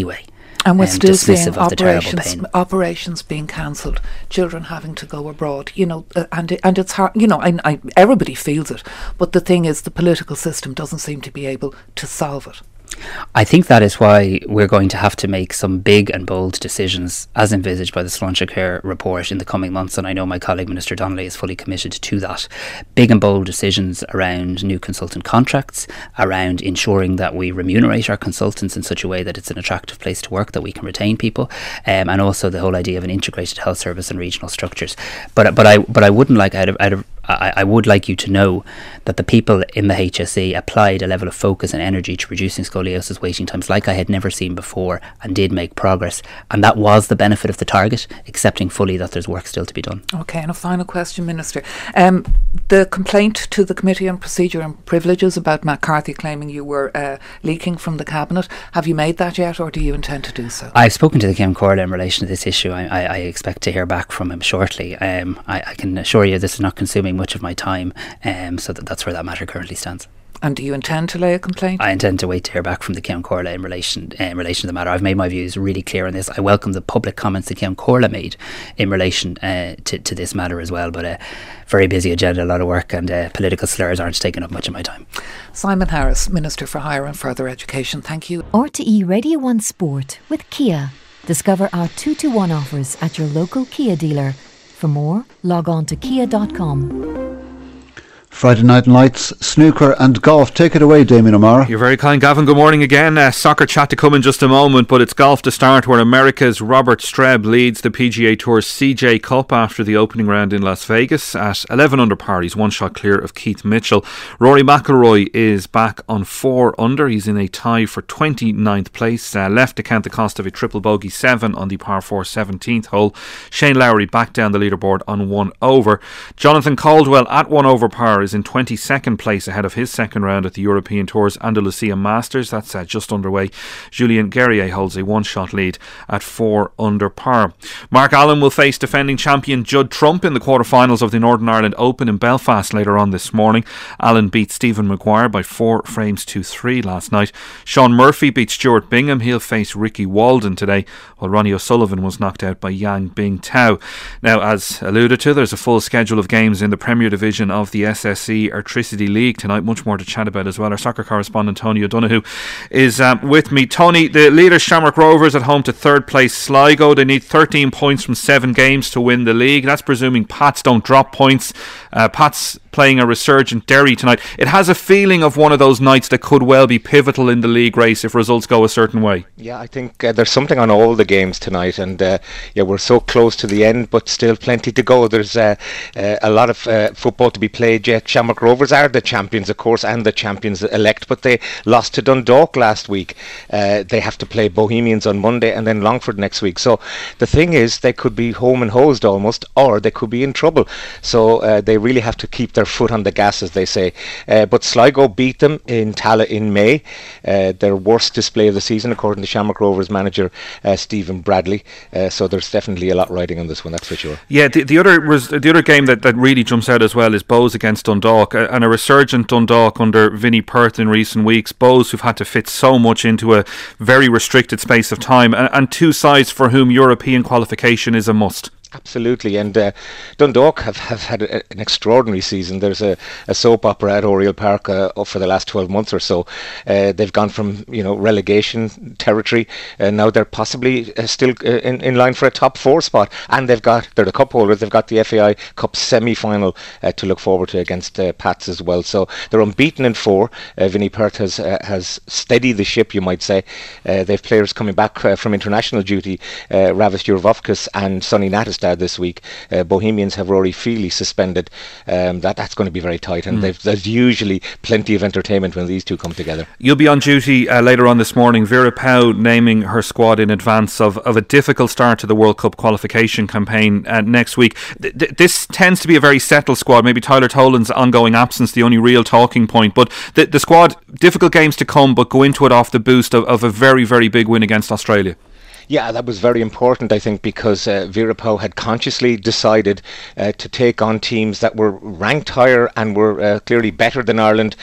and we're still seeing operations being cancelled, children having to go abroad, you know, and it's hard, you know, everybody feels it, but the thing is the political system doesn't seem to be able to solve it. I think that is why we're going to have to make some big and bold decisions, as envisaged by the Sláinte Care report, in the coming months, and I know my colleague Minister Donnelly is fully committed to that. Big and bold decisions around new consultant contracts, around ensuring that we remunerate our consultants in such a way that it's an attractive place to work, that we can retain people, and also the whole idea of an integrated health service and regional structures. But I wouldn't like I would like you to know that the people in the HSE applied a level of focus and energy to reducing scoliosis waiting times like I had never seen before, and did make progress, and that was the benefit of the target, accepting fully that there's work still to be done. Okay, and a final question, Minister. The complaint to the Committee on Procedure and Privileges about Matt Carthy claiming you were leaking from the Cabinet, have you made that yet, or do you intend to do so? I've spoken to the Ceann Comhairle in relation to this issue. I expect to hear back from him shortly. I can assure you this is not consuming much of my time, so that's where that matter currently stands. And do you intend to lay a complaint? I intend to wait to hear back from the Ceann Comhairle in relation to the matter. I've made my views really clear on this. I welcome the public comments that Ceann Comhairle made in relation to this matter as well, but very busy agenda, a lot of work, and political slurs aren't taking up much of my time. Simon Harris, Minister for Higher and Further Education, thank you. RTE Radio 1 Sport with Kia. Discover our 2-to-1 offers at your local Kia dealer. For more, log on to kia.com. Friday Night Lights, snooker and golf. Take it away, Damien O'Mara. You're very kind, Gavin. Good morning again. Soccer chat to come in just a moment, but it's golf to start, where America's Robert Streb leads the PGA Tour's CJ Cup after the opening round in Las Vegas at 11 under par. He's one shot clear of Keith Mitchell. Rory McIlroy is back on 4 under. He's in a tie for 29th place. Left to count the cost of a triple bogey 7 on the par 4 17th hole. Shane Lowry back down the leaderboard on 1 over. Jonathan Caldwell at 1 over par is in 22nd place ahead of his second round at the European Tour's Andalusia Masters. That's just underway. Julien Guerrier holds a 1-shot lead at 4 under par. Mark Allen will face defending champion Judd Trump in the quarterfinals of the Northern Ireland Open in Belfast later on this morning. Allen beat Stephen Maguire by 4 frames to 3 last night. Sean Murphy beat Stuart Bingham. He'll face Ricky Walden today, while Ronnie O'Sullivan was knocked out by Yang Bing Tao. Now, as alluded to, there's a full schedule of games in the Premier Division of the SS USC Airtricity League tonight. Much more to chat about as well. Our soccer correspondent Tony O'Donoghue is with me. Tony, the leaders Shamrock Rovers at home to third place Sligo. They need 13 points from 7 games to win the league. That's presuming Pats don't drop points. Pats playing a resurgent Derry tonight. It has a feeling of one of those nights that could well be pivotal in the league race if results go a certain way. Yeah, I think there's something on all the games tonight, and we're so close to the end, but still plenty to go. There's a lot of football to be played yet. Shamrock Rovers are the champions, of course, and the champions elect, but they lost to Dundalk last week. They have to play Bohemians on Monday and then Longford next week. So the thing is, they could be home and hosed almost, or they could be in trouble. So they really have to keep their foot on the gas, as they say. But Sligo beat them in Tallaght in May. Their worst display of the season, according to Shamrock Rovers manager Stephen Bradley. So there's definitely a lot riding on this one, that's for sure. Yeah, the other game that really jumps out as well is Bohs against Dundalk, and a resurgent Dundalk under Vinnie Perth in recent weeks. Bohs who've had to fit so much into a very restricted space of time, and two sides for whom European qualification is a must. Absolutely, and Dundalk have had an extraordinary season. There's a soap opera at Oriel Park for the last 12 months or so. They've gone from relegation territory, and now they're possibly still in line for a top 4 spot. And they're the cup holders. They've got the FAI Cup semi-final to look forward to against Pats as well. So they're unbeaten in 4. Vinnie Perth has steadied the ship, you might say. They've players coming back from international duty, Ravis Jurvovkis and Sonny Nattestad this week. Bohemians have Rory Feely suspended. That's going to be very tight, and there's usually plenty of entertainment when these two come together. You'll be on duty later on this morning. Vera Pauw naming her squad in advance of a difficult start to the World Cup qualification campaign next week. This tends to be a very settled squad. Maybe Tyler Tolan's ongoing absence the only real talking point, but the squad, difficult games to come, but go into it off the boost of a very, very big win against Australia. Yeah, that was very important, I think, because Vera Pauw had consciously decided to take on teams that were ranked higher and were clearly better than Ireland,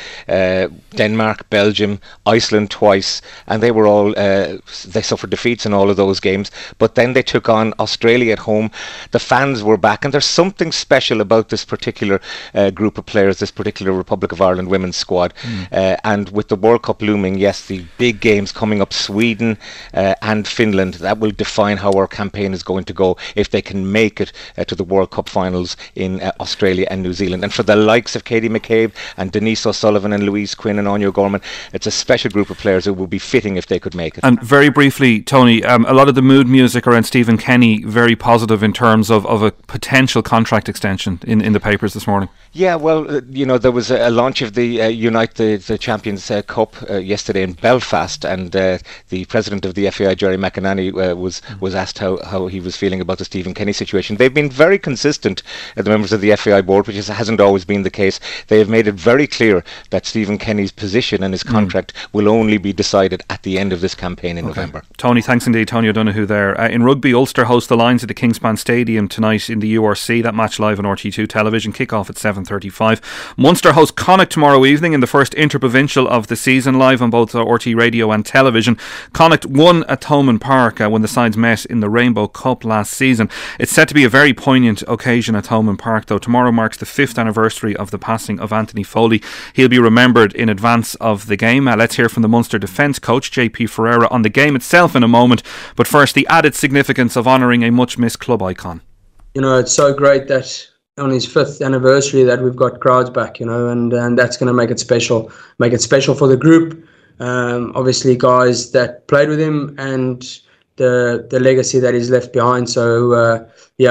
Denmark, Belgium, Iceland twice, and they were all they suffered defeats in all of those games. But then they took on Australia at home. The fans were back, and there's something special about this particular group of players, this particular Republic of Ireland women's squad. And with the World Cup looming, yes, the big games coming up, Sweden and Finland. That will define how our campaign is going to go if they can make it to the World Cup finals in Australia and New Zealand. And for the likes of Katie McCabe and Denise O'Sullivan and Louise Quinn and Anya Gorman, it's a special group of players who will be fitting if they could make it. And very briefly, Tony, a lot of the mood music around Stephen Kenny very positive in terms of a potential contract extension in the papers this morning. Yeah, well, there was a launch of the Unite the Champions Cup yesterday in Belfast, and the president of the FAI, Jerry McInerney, was asked how he was feeling about the Stephen Kenny situation. They've been very consistent, the members of the FAI board, which hasn't always been the case. They have made it very clear that Stephen Kenny's position and his contract will only be decided at the end of this campaign in November. Tony, thanks indeed. Tony O'Donoghue there. In rugby, Ulster host the Lions at the Kingspan Stadium tonight in the URC. That match live on RT2 television. Kick-off at 7:35. Munster host Connacht tomorrow evening in the first interprovincial of the season, live on both RT radio and television. Connacht won at Thomond Park when the sides met in the Rainbow Cup last season. It's set to be a very poignant occasion at Thomond Park, though. Tomorrow marks the 5th anniversary of the passing of Anthony Foley. He'll be remembered in advance of the game. Let's hear from the Munster defence coach, JP Ferreira, on the game itself in a moment. But first, the added significance of honouring a much-missed club icon. It's so great that on his 5th anniversary that we've got crowds back, and that's going to make it special for the group. Obviously, guys that played with him and the legacy that he's left behind. So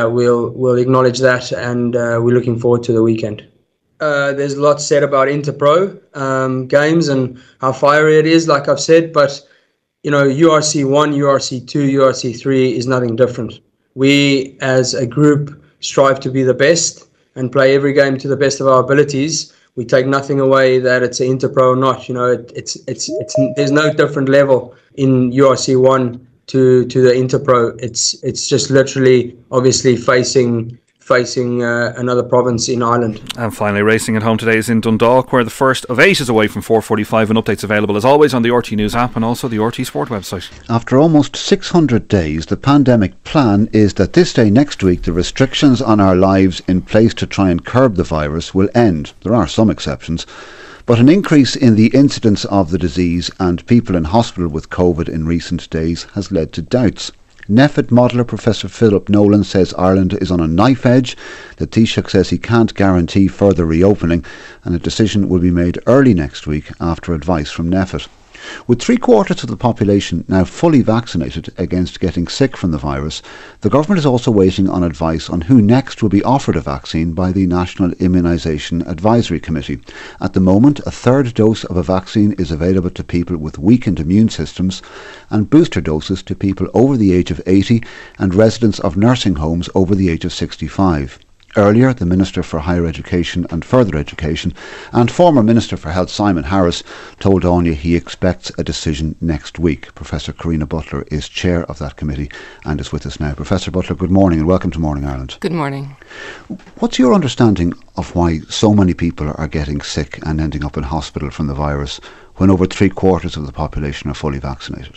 we'll acknowledge that, and we're looking forward to the weekend. There's a lot said about Interpro games and how fiery it is, like I've said, but URC 1, URC 2, URC 3 is nothing different. We as a group strive to be the best and play every game to the best of our abilities. We take nothing away that it's an Interpro or not. It's there's no different level in URC 1 to the Interpro. It's just literally obviously facing facing another province in Ireland. And finally, racing at home today is in Dundalk, where the first of 8 is away from 4:45, and updates available as always on the RT News app and also the RT Sport website. After almost 600 days, the pandemic plan is that this day next week the restrictions on our lives in place to try and curb the virus will end. There are some exceptions, but an increase in the incidence of the disease and people in hospital with COVID in recent days has led to doubts. NPHET modeller Professor Philip Nolan says Ireland is on a knife edge. The Taoiseach says he can't guarantee further reopening, and a decision will be made early next week after advice from NPHET. With 3/4 of the population now fully vaccinated against getting sick from the virus, the government is also waiting on advice on who next will be offered a vaccine by the National Immunisation Advisory Committee. At the moment, a third dose of a vaccine is available to people with weakened immune systems, and booster doses to people over the age of 80 and residents of nursing homes over the age of 65. Earlier, the Minister for Higher Education and Further Education and former Minister for Health Simon Harris told Anya he expects a decision next week. Professor Karina Butler is chair of that committee and is with us now. Professor Butler, good morning and welcome to Morning Ireland. Good morning. What's your understanding of why so many people are getting sick and ending up in hospital from the virus when over 3/4 of the population are fully vaccinated?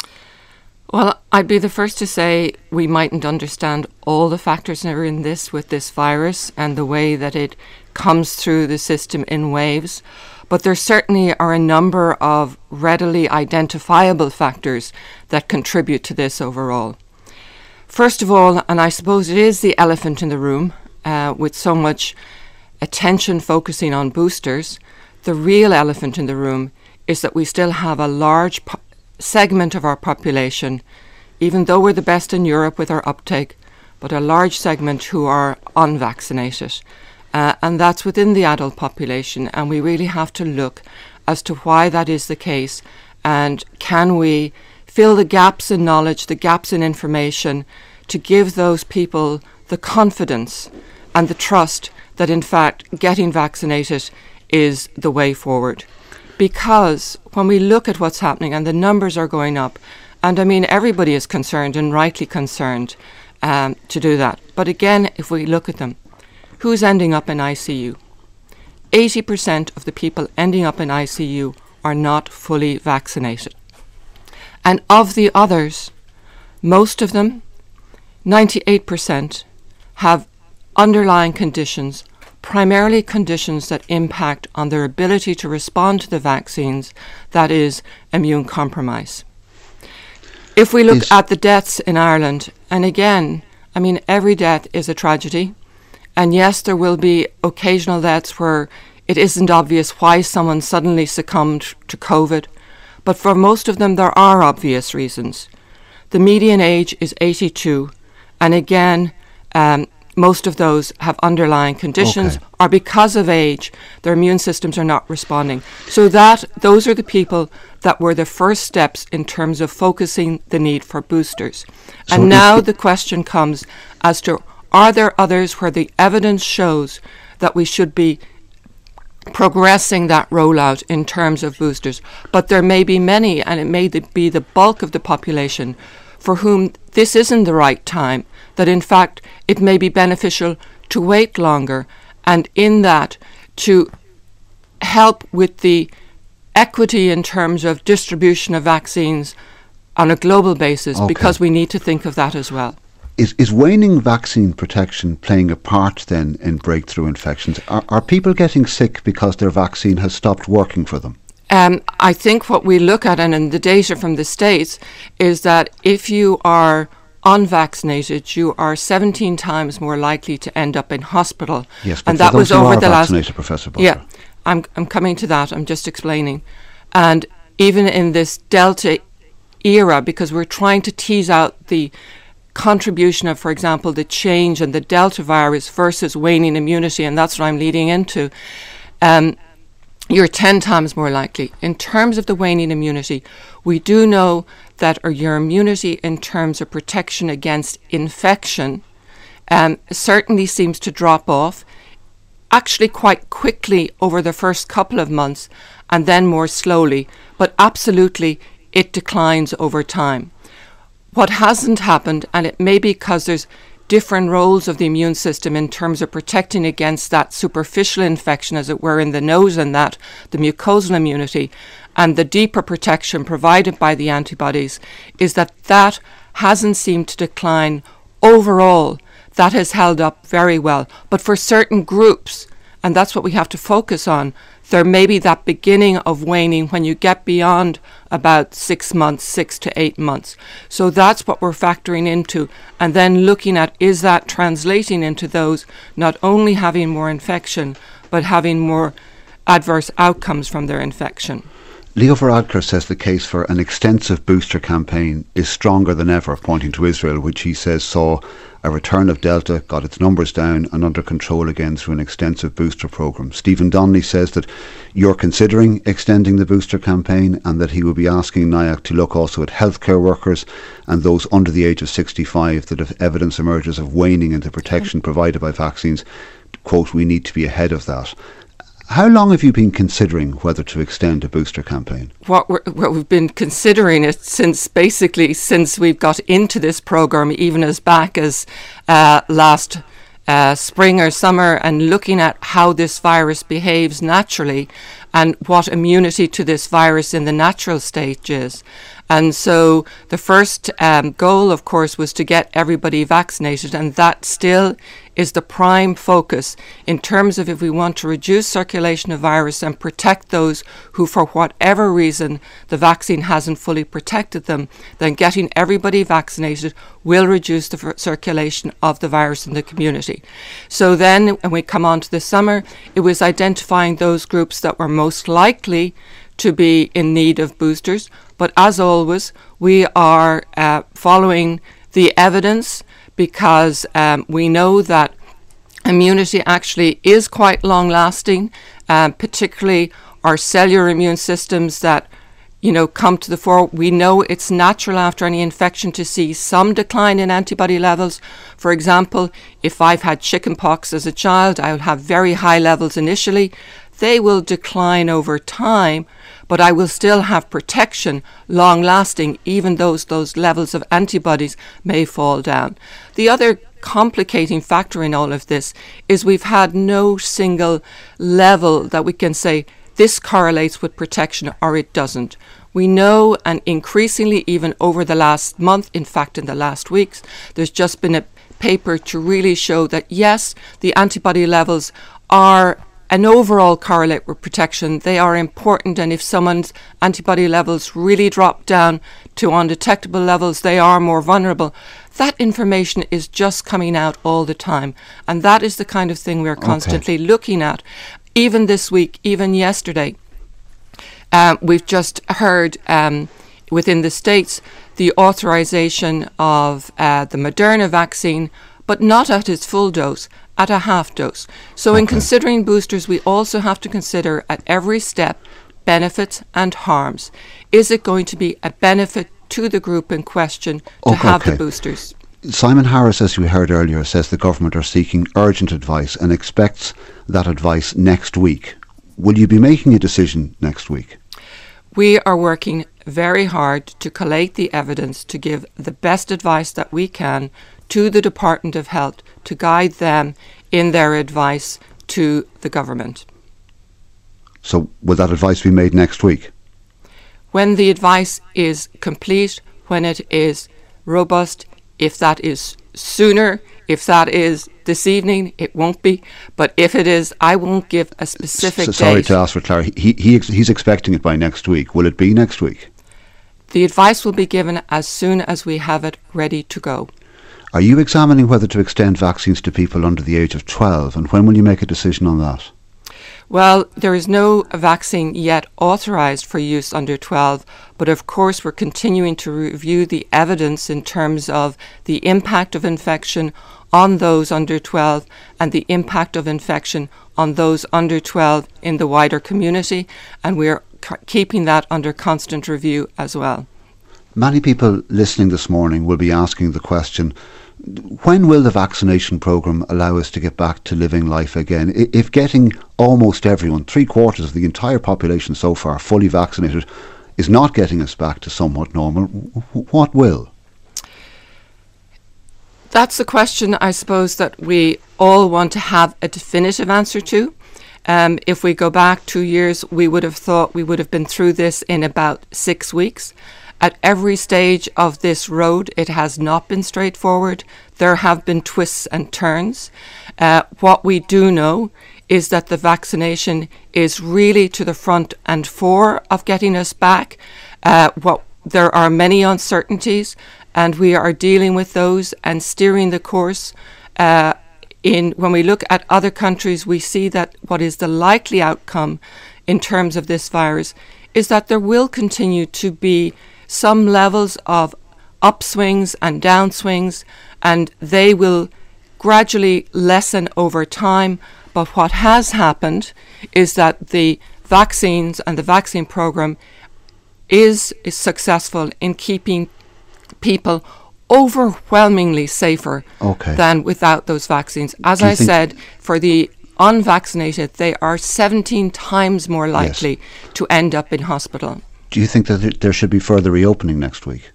Well, I'd be the first to say we mightn't understand all the factors that are in this with this virus and the way that it comes through the system in waves, but there certainly are a number of readily identifiable factors that contribute to this overall. First of all, and I suppose it is the elephant in the room, with so much attention focusing on boosters, the real elephant in the room is that we still have a large segment of our population, even though we're the best in Europe with our uptake, but a large segment who are unvaccinated. And that's within the adult population, and we really have to look as to why that is the case, and can we fill the gaps in knowledge, the gaps in information, to give those people the confidence and the trust that in fact getting vaccinated is the way forward. Because when we look at what's happening and the numbers are going up, and I mean everybody is concerned and rightly concerned to do that. But again, if we look at them, who's ending up in ICU? 80% of the people ending up in ICU are not fully vaccinated. And of the others, most of them, 98%, have underlying conditions, primarily conditions that impact on their ability to respond to the vaccines, that is, immune compromise. If we look at the deaths in Ireland, and again, I mean, every death is a tragedy, and yes, there will be occasional deaths where it isn't obvious why someone suddenly succumbed to COVID, but for most of them there are obvious reasons. The median age is 82, and again, most of those have underlying conditions, or because of age, their immune systems are not responding. So those are the people that were the first steps in terms of focusing the need for boosters. So and now the question comes as to, are there others where the evidence shows that we should be progressing that rollout in terms of boosters? But there may be many, and it may be the bulk of the population, for whom this isn't the right time, that in fact it may be beneficial to wait longer, and in that to help with the equity in terms of distribution of vaccines on a global basis, because we need to think of that as well. Is waning vaccine protection playing a part then in breakthrough infections? Are people getting sick because their vaccine has stopped working for them? I think what we look at, and in the data from the States, is that if you are unvaccinated, you are 17 times more likely to end up in hospital. Yes, but and that was over the last. Professor Butler. Yeah, I'm coming to that. I'm just explaining. And even in this Delta era, because we're trying to tease out the contribution of, for example, the change in the Delta virus versus waning immunity, and that's what I'm leading into. You're 10 times more likely. In terms of the waning immunity, we do know that your immunity in terms of protection against infection certainly seems to drop off, actually quite quickly over the first couple of months and then more slowly, but absolutely it declines over time. What hasn't happened, and it may be because there's different roles of the immune system in terms of protecting against that superficial infection, as it were, in the nose, and that the mucosal immunity, and the deeper protection provided by the antibodies, is that hasn't seemed to decline overall. That has held up very well. But for certain groups, and that's what we have to focus on, there may be that beginning of waning when you get beyond about 6 months, 6 to 8 months. So that's what we're factoring into, and then looking at, is that translating into those not only having more infection, but having more adverse outcomes from their infection. Leo Varadkar says the case for an extensive booster campaign is stronger than ever, pointing to Israel, which he says saw a return of Delta, got its numbers down and under control again through an extensive booster programme. Stephen Donnelly says that you're considering extending the booster campaign, and that he will be asking NIAC to look also at healthcare workers and those under the age of 65, that if evidence emerges of waning in the protection provided by vaccines, quote, we need to be ahead of that. How long have you been considering whether to extend a booster campaign? What we've been considering it since we've got into this programme, even as back as last spring or summer, and looking at how this virus behaves naturally and what immunity to this virus in the natural state is. And so the first goal, of course, was to get everybody vaccinated, and that still is the prime focus in terms of if we want to reduce circulation of virus and protect those who, for whatever reason, the vaccine hasn't fully protected them, then getting everybody vaccinated will reduce the circulation of the virus in the community. So then, when we come on to the summer, it was identifying those groups that were most likely to be in need of boosters. But as always, we are following the evidence, because we know that immunity actually is quite long-lasting, particularly our cellular immune systems that come to the fore. We know it's natural after any infection to see some decline in antibody levels. For example, if I've had chickenpox as a child, I'll have very high levels initially. They will decline over time, but I will still have protection long-lasting, even though those levels of antibodies may fall down. The other complicating factor in all of this is we've had no single level that we can say this correlates with protection or it doesn't. We know, and increasingly even over the last month, in fact in the last weeks, there's just been a paper to really show that yes, the antibody levels are an overall correlate with protection. They are important, and if someone's antibody levels really drop down to undetectable levels, they are more vulnerable. That information is just coming out all the time, and that is the kind of thing we're constantly looking at. Even this week, even yesterday, we've just heard within the States the authorization of the Moderna vaccine, but not at its full dose, at a half dose. So in considering boosters, we also have to consider at every step benefits and harms. Is it going to be a benefit to the group in question to have the boosters? Simon Harris, as we heard earlier, says the government are seeking urgent advice and expects that advice next week. Will you be making a decision next week? We are working very hard to collate the evidence to give the best advice that we can to the Department of Health to guide them in their advice to the government. So will that advice be made next week? When the advice is complete, when it is robust, if that is sooner, if that is this evening, it won't be. But if it is, I won't give a specific date. Sorry to ask for clarity. He's expecting it by next week. Will it be next week? The advice will be given as soon as we have it ready to go. Are you examining whether to extend vaccines to people under the age of 12, and when will you make a decision on that? Well, there is no vaccine yet authorised for use under 12, but of course we're continuing to review the evidence in terms of the impact of infection on those under 12 and the impact of infection on those under 12 in the wider community, and we're keeping that under constant review as well. Many people listening this morning will be asking the question, when will the vaccination programme allow us to get back to living life again? If getting almost everyone, 3/4 of the entire population so far, fully vaccinated, is not getting us back to somewhat normal, what will? That's the question, I suppose, that we all want to have a definitive answer to. If we go back 2 years, we would have thought we would have been through this in about 6 weeks. At every stage of this road, it has not been straightforward. There have been twists and turns. What we do know is that the vaccination is really to the front and fore of getting us back. There are many uncertainties, and we are dealing with those and steering the course. When we look at other countries, we see that what is the likely outcome in terms of this virus is that there will continue to be some levels of upswings and downswings, and they will gradually lessen over time. But what has happened is that the vaccines and the vaccine program is successful in keeping people overwhelmingly safer than without those vaccines. As I said, for the unvaccinated, they are 17 times more likely to end up in hospital. Do you think that there should be further reopening next week?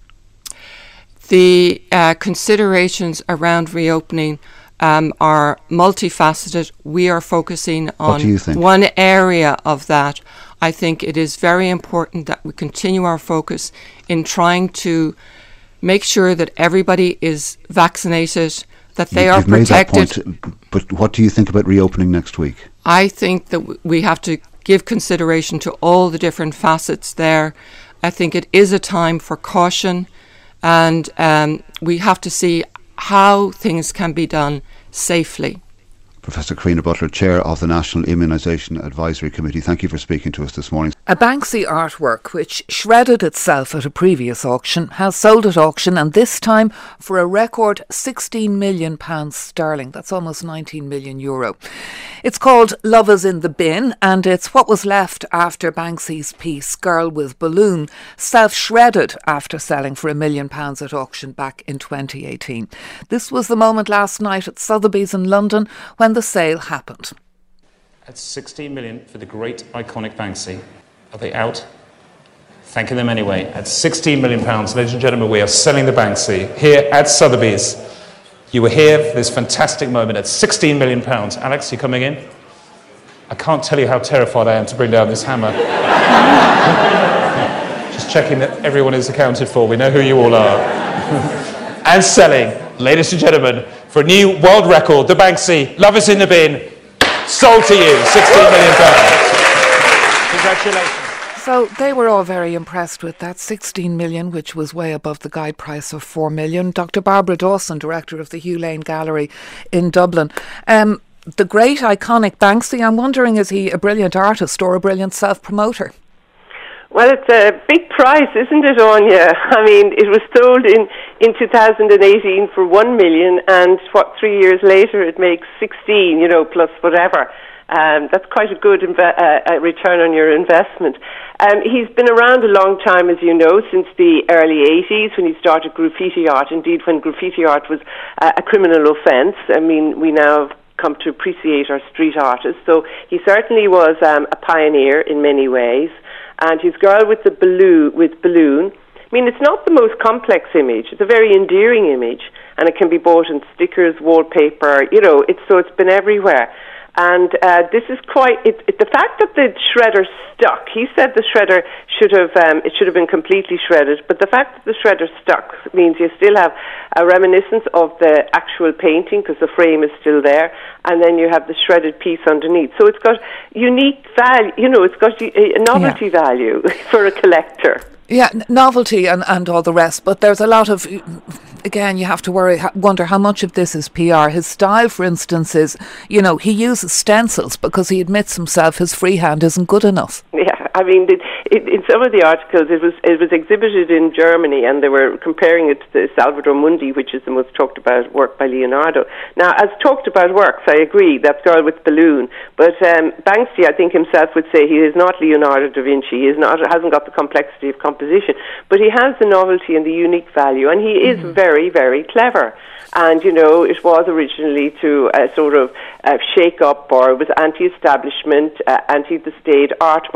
The considerations around reopening are multifaceted. We are focusing on one area of that. I think it is very important that we continue our focus in trying to make sure that everybody is vaccinated, that they are protected. Made that point, but what do you think about reopening next week? I think that we have to give consideration to all the different facets there. I think it is a time for caution, and we have to see how things can be done safely. Professor Karina Butler, Chair of the National Immunisation Advisory Committee, thank you for speaking to us this morning. A Banksy artwork which shredded itself at a previous auction has sold at auction, and this time for a record £16 million sterling. That's almost €19 million. It's called Love is in the Bin, and it's what was left after Banksy's piece Girl with Balloon self-shredded after selling for £1 million at auction back in 2018. This was the moment last night at Sotheby's in London when the sale happened. At 16 million for the great iconic Banksy. Are they out? Thanking them anyway. At 16 million pounds, ladies and gentlemen, we are selling the Banksy here at Sotheby's. You were here for this fantastic moment at 16 million pounds. Alex, you coming in? I can't tell you how terrified I am to bring down this hammer. Just checking that everyone is accounted for. We know who you all are. And selling, ladies and gentlemen, for a new world record, the Banksy, Love is in the Bin, sold to you, £16 million. Congratulations. So they were all very impressed with that 16 million, which was way above the guide price of 4 million. Dr. Barbara Dawson, director of the Hugh Lane Gallery in Dublin. The great iconic Banksy, I'm wondering, is he a brilliant artist or a brilliant self-promoter? Well, it's a big price, isn't it, Anya? I mean, it was sold in 2018 for 1 million, and 3 years later it makes 16, plus whatever. That's quite a good return on your investment. He's been around a long time, as you know, since the early 80s when he started graffiti art. Indeed, when graffiti art was a criminal offence. I mean, we now have come to appreciate our street artists. So he certainly was a pioneer in many ways. And his Girl with Balloon. I mean, it's not the most complex image. It's a very endearing image, and it can be bought in stickers, wallpaper. It's been everywhere. And this is the fact that the shredder stuck. He said the shredder should have been completely shredded, but the fact that the shredder stuck means you still have a reminiscence of the actual painting because the frame is still there, and then you have the shredded piece underneath. So it's got unique value. It's got a novelty value for a collector. Yeah, novelty and all the rest, but there's a lot of, again, you have to wonder how much of this is PR. His style, for instance, is, he uses stencils because he admits himself his freehand isn't good enough. Yeah, I mean, in some of the articles, it was exhibited in Germany, and they were comparing it to the Salvator Mundi, which is the most talked about work by Leonardo. Now, as talked about works, I agree, that Girl with Balloon, but Banksy, I think himself would say he is not Leonardo da Vinci. He hasn't got the complexity of composition, but he has the novelty and the unique value, and he is very, very clever. And, it was originally to sort of shake up, or it was anti-establishment, anti-the-state art market.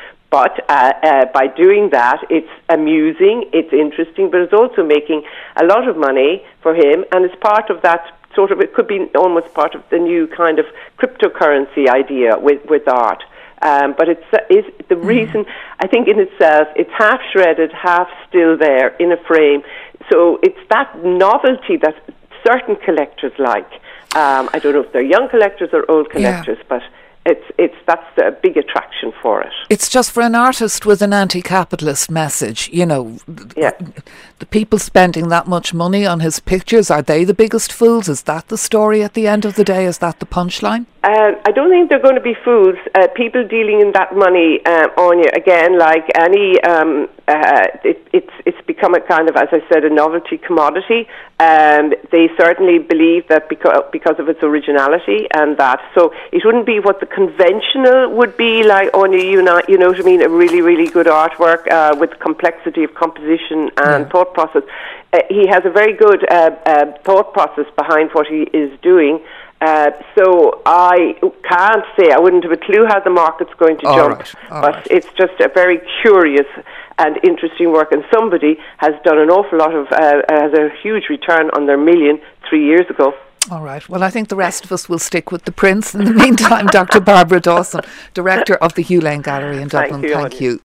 But by doing that, it's amusing, it's interesting, but it's also making a lot of money for him, and it's part of that sort of, it could be almost part of the new kind of cryptocurrency idea with art. But it's the reason, I think in itself, it's half shredded, half still there in a frame. So it's that novelty that certain collectors like. I don't know if they're young collectors or old collectors, but that's the big attraction for it. It's just for an artist with an anti-capitalist message, the people spending that much money on his pictures, are they the biggest fools? Is that the story at the end of the day? Is that the punchline? I don't think they're going to be fools. People dealing in that money, Anya, again, like any, it's become a kind of, as I said, a novelty commodity. They certainly believe that because of its originality and that. So it wouldn't be what the conventional would be, like, Anya, you know what I mean, a really, really good artwork with complexity of composition and thought process. He has a very good thought process behind what he is doing. So I can't say, I wouldn't have a clue how the market's going to jump, but it's just a very curious and interesting work, and somebody has done an awful lot of, has a huge return on their million 3 years ago. All right. Well, I think the rest of us will stick with the Prince. In the meantime, Dr. Barbara Dawson, Director of the Hugh Lane Gallery in Dublin. Thank you.